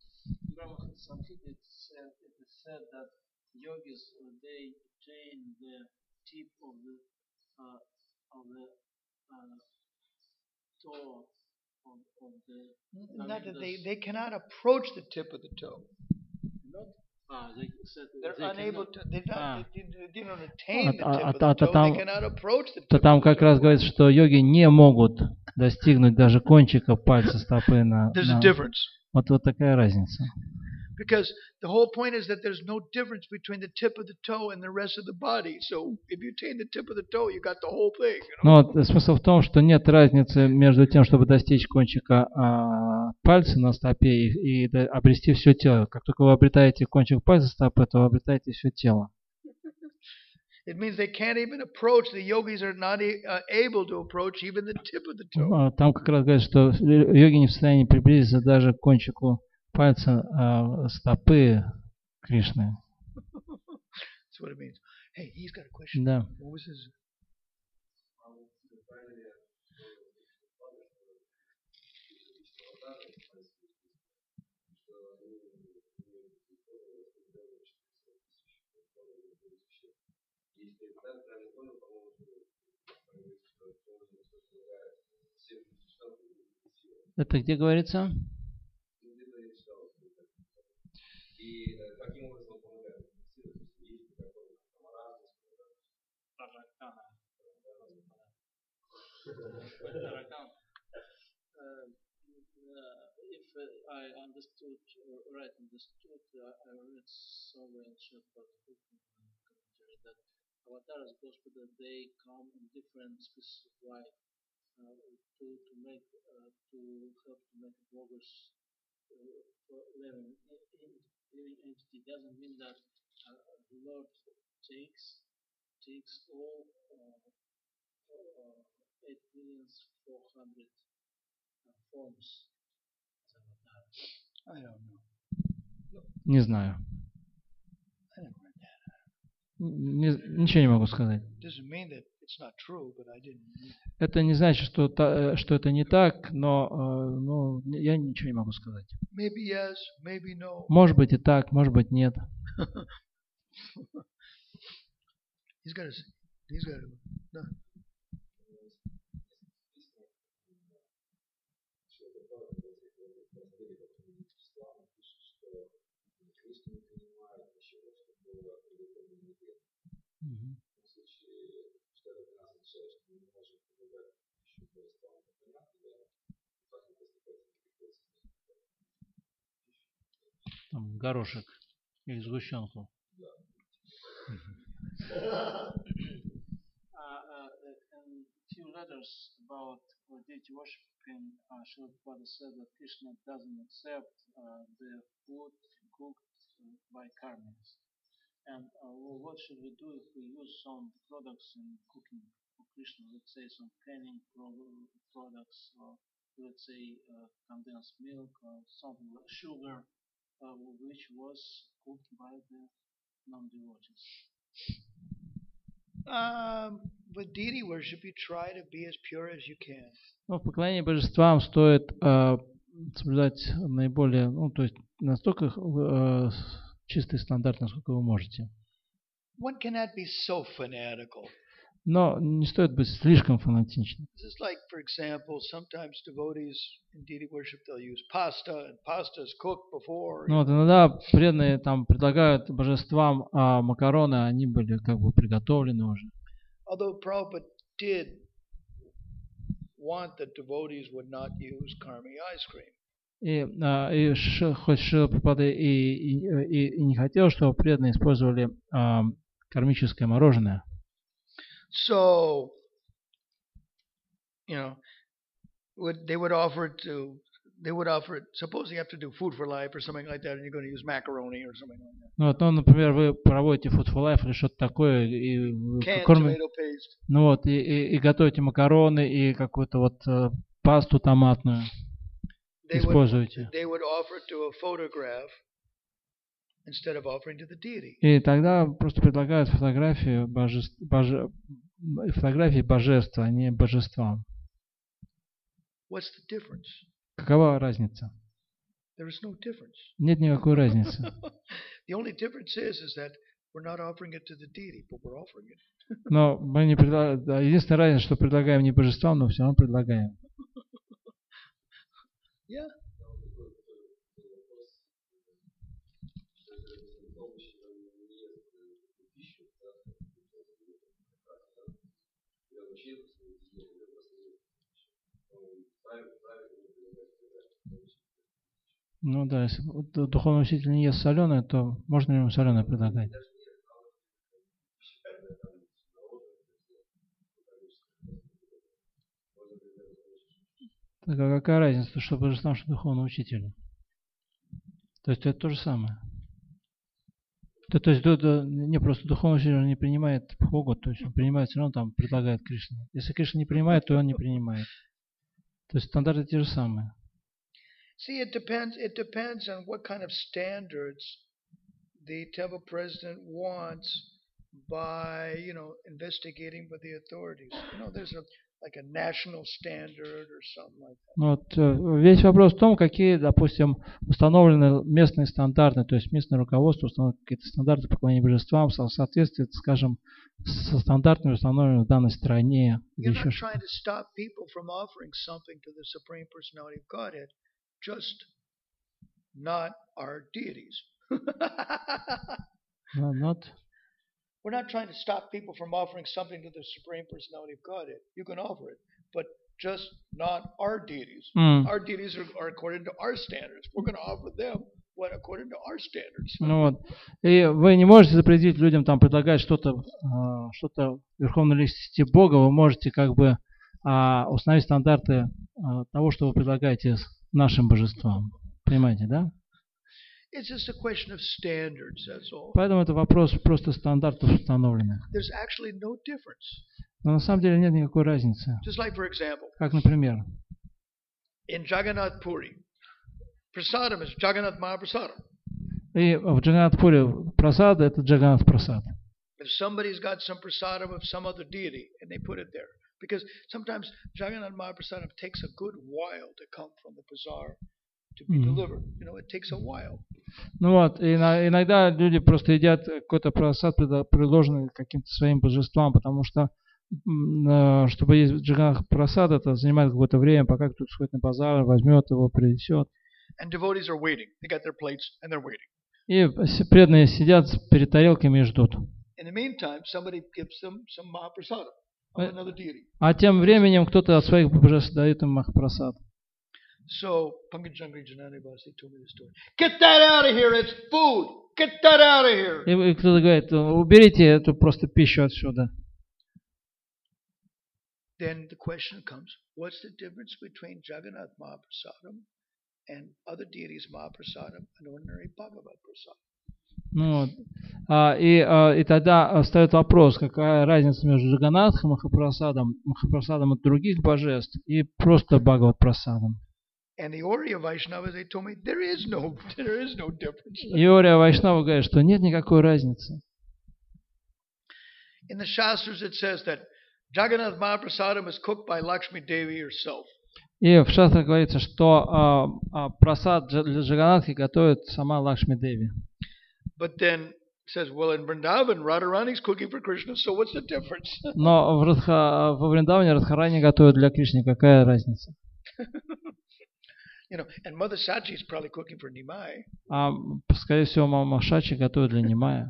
Yogis, they chain the tip of the toe of the. Not that they cannot approach the tip of the toe. They're unable to. They don't attain the tip of the toe. They cannot approach the tip. То там как раз говорится, что йоги не могут достигнуть даже кончика пальца стопы на. There's a difference. Вот такая разница. Because the whole point is that there's no difference between the tip of the toe and the rest of the body. So if you attain the tip of the toe, you got the whole thing. Но смысл в том, что нет разницы между тем, чтобы достичь кончика пальца на стопе и обрести все тело. Как только вы обретаете кончик пальца стопы, то вы обретаете все тело. It means they can't even approach. The yogis are not able to approach even the tip of the toe. Там как раз говорится, что йоги не в состоянии приблизиться даже к кончику пальца стопы Кришны. That's what it means. Hey, he's got a question. Да. What was his? Это где говорится? If I understood, I read somewhere in Shabbat commentary that avatars Господа, they come in different species of life to make to help to make bloggers living entity. Doesn't mean that the Lord takes all 8,400,000 forms. I don't know. Не знаю. I never read that. Ничего не могу сказать. Doesn't mean that it's not true, but I didn't. Это не значит, что это не так, но я ничего не могу сказать. Maybe yes, maybe no. Может быть и так, может быть нет. He's got no. Там горошек или сгущенку. Few letters about deity worshiping, Srila Prabhupada said that Krishna doesn't accept the food cooked by karmis. And what should we do if we use some products in cooking for Krishna? Let's say some canning products, or let's say condensed milk, or something like sugar, which was cooked by the non-devotees. With deity worship, you try to be as pure as you can. В поклонении божествам стоит соблюдать наиболее, то есть настолько чистый стандарт, насколько вы можете. One cannot be so fanatical. Но не стоит быть слишком фанатичным. This is like, for example, sometimes devotees in deity worship they'll use pasta, and pasta is cooked before. Иногда преданные там предлагают божествам макароны, они были как бы приготовлены уже. Although Prabhupada did want that devotees would not use karmi ice cream. И хоть Шрила Прабхупада и не хотел, чтобы преданные использовали кармическое мороженое. So, they would offer it. Suppose you have to do Food for Life or something like that, and you're going to use macaroni or something like that. Например, вы проводите Food for Life или что-то такое, и и готовите макароны и какую-то пасту томатную используете. They would offer it to a photograph instead of offering to the deity. И тогда просто предлагают фотографии божества, а не божествам. What's the difference? Какова разница? There is no difference. Нет никакой разницы. The only difference is that we're not offering it to the deity, but we're offering it. Но мы не предлагаем. Единственная разница, что предлагаем не божествам, но все равно предлагаем. Yeah. Да, если духовный учитель не ест соленое, то можно ему соленое предлагать. Так, а какая разница, что божествам, что духовному учителю? То есть это то же самое. То есть не просто духовный учитель не принимает бхогу, то есть он принимает, все равно там предлагает Кришне. Если Кришна не принимает, то он не принимает. То есть стандарты те же самые. See, it depends on what kind of standards the temple president wants by, investigating with the authorities. There's like a national standard or something like that. Весь вопрос в том, какие, допустим, установлены местные стандарты, то есть местное руководство установило какие-то стандарты поклонения божествам в соответствии, скажем, со стандартами, установленными в данной стране. You're not trying to stop people from offering something to the Supreme Personality of Godhead. Just not our deities. We're not trying to stop people from offering something to the Supreme Personality of Godhead. You can offer it, but just not our deities. Our deities are according to our standards. We're going to offer them what according to our standards. И вы не можете запретить людям там предлагать что-то Верховной Личности Бога. Вы можете как бы установить стандарты того, что вы предлагаете нашим божествам. Понимаете, да? It's just a question of standards, that's all. Поэтому это вопрос просто стандартов установленных. There's actually no difference. Но на самом деле нет никакой разницы. Just like, for example, как, например, in Jagannath Puri, prasadam is Jagannath Mahaprasadam. И в Джаганнат-пуре прасада — это Джаганнат-прасад. If somebody's got some prasadam of some other deity and they put it there, because sometimes Jagannath Mahaprasadam takes a good while to come from the bazaar to be delivered. It takes a while. Ну вот, иногда люди просто едят какой-то просад, предложенный каким-то своим божествам, потому что чтобы есть Джаганнат прасад, это занимает какое-то время, пока кто-то сходит на базар, возьмет его, принесет. And devotees are waiting. They got their plates and they're waiting. И преданные сидят перед тарелками и ждут. In the meantime, somebody gives them some Mahaprasadam of another deity. А тем временем кто-то от своих божеств дает им Махапрасад. So, Pankaj Jangri Janani Basi told me the story. Get that out of here, it's food! Get that out of here! И кто-то говорит, уберите эту просто пищу отсюда. Then the question comes, what's the difference between Jagannath Mahaprasadam and other deities Mahaprasadam and ordinary Bhagavad Prasad? Ну, и тогда встает вопрос, какая разница между Джаганнатхом, Махапрасадом от других божеств и просто Бхагават Прасадом. And the Oriya Vaishnavas, they told me there is no difference. И Oriya Vaishnava говорит, что нет никакой разницы. In the Shastras it says that Jagannath Mahaprasadam is cooked by Lakshmi Devi herself. И в шастрах говорится, что прасад для Джаганнатхи готовит сама Лакшми Деви. But then it says, well, in Vrindavan, Radharani is cooking for Krishna, so what's the difference? Но во Вриндаване Радхарани готовят для Кришны, какая разница? And Mother Sachi is probably cooking for Nimai. А, скорее всего, Мама Шачи готовит для Нимая.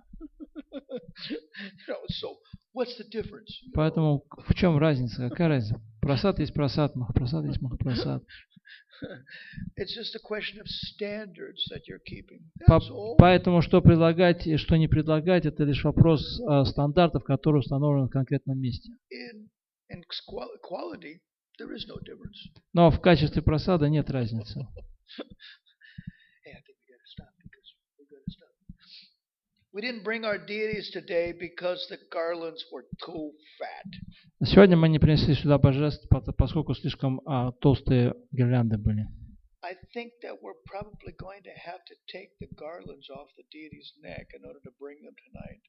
So what's the difference? Поэтому в чем разница? Какая разница? Прасад есть прасад, Махапрасад есть Махапрасад. It's just a question of standards that you're keeping. Поэтому что предлагать и что не предлагать, это лишь вопрос стандартов, которые установлены в конкретном месте. In quality, there is no difference. Но в качестве прасада нет разницы. Hey, I think we got to stop because we got to stop. We didn't bring our deities today because the garlands were too fat. Сегодня мы не принесли сюда божеств, поскольку слишком толстые гирлянды были. I think that we're probably going to have to take the garlands off the deity's neck in order to bring them tonight.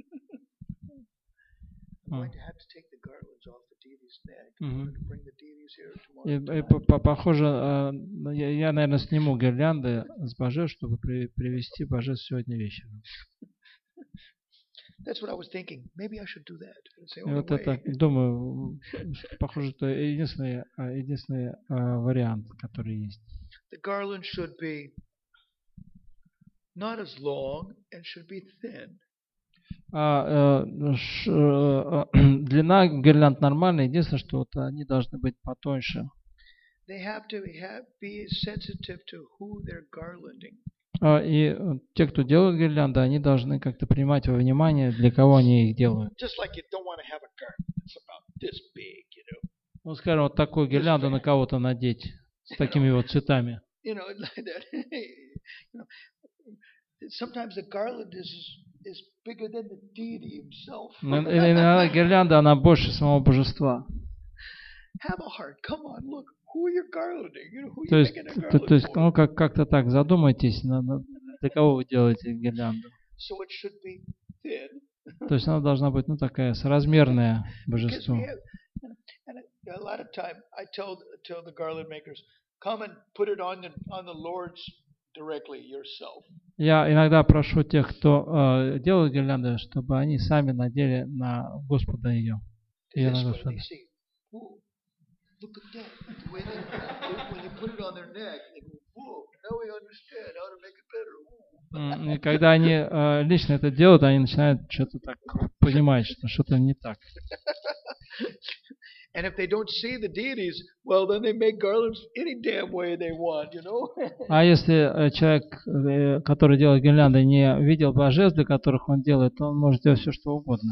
I'm going to have to take the garlands off the deity's neck in order to bring the deities here tomorrow. Похоже, я, наверное, сниму гирлянды с божеств, чтобы привести божеств сегодня вечером. That's what I was thinking. Maybe I should do that. Вот это, думаю, похоже, это единственный вариант, который есть. The garland should be not as long and should be thin. Длина гирлянд нормальная, единственное, что вот они должны быть потоньше. They have to be sensitive to who they're garlanding. И те, кто делают гирлянды, они должны как-то принимать во внимание, для кого они их делают. Ну, скажем, вот такую гирлянду на кого-то надеть с такими вот цветами. Иногда гирлянда, она больше самого божества. То есть, ну, как-то так задумайтесь, для кого вы делаете гирлянду. То есть она должна быть, ну, такая соразмерная божеству. Я иногда прошу тех, кто делает гирлянды, чтобы они сами надели на Господа ее. Ее на Господа. Look at that. When you put it on their neck, they go, whoa, now we understand how to make it better. И когда они лично это делают, они начинают что-то так понимать, что что-то не так. And if they don't see the deities, well, then they make garlands any damn way they want, you know. А если человек, который делает гирлянды, не видел божеств, для которых он делает, то он может делать все, что угодно.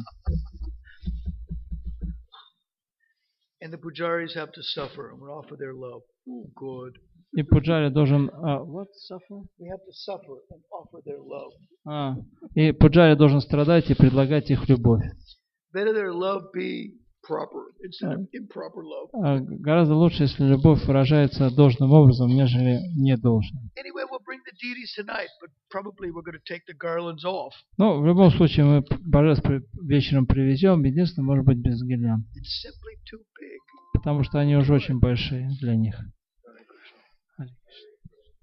And the pujaris have to suffer and offer their love. Oh, good. И пуджари должен what suffer? We have to suffer and offer their love. И пуджари должен страдать и предлагать их любовь. Better their love be proper instead of improper love. Гораздо лучше, если любовь выражается должным образом, нежели недолжным. Anyway, we'll bring the deities tonight, but probably we're going to take the garlands off. Но в любом случае мы божеств вечером привезем, единственное, может быть, без гирлянд. It's simply too big. Потому что они уже очень большие для них. Hare Krishna.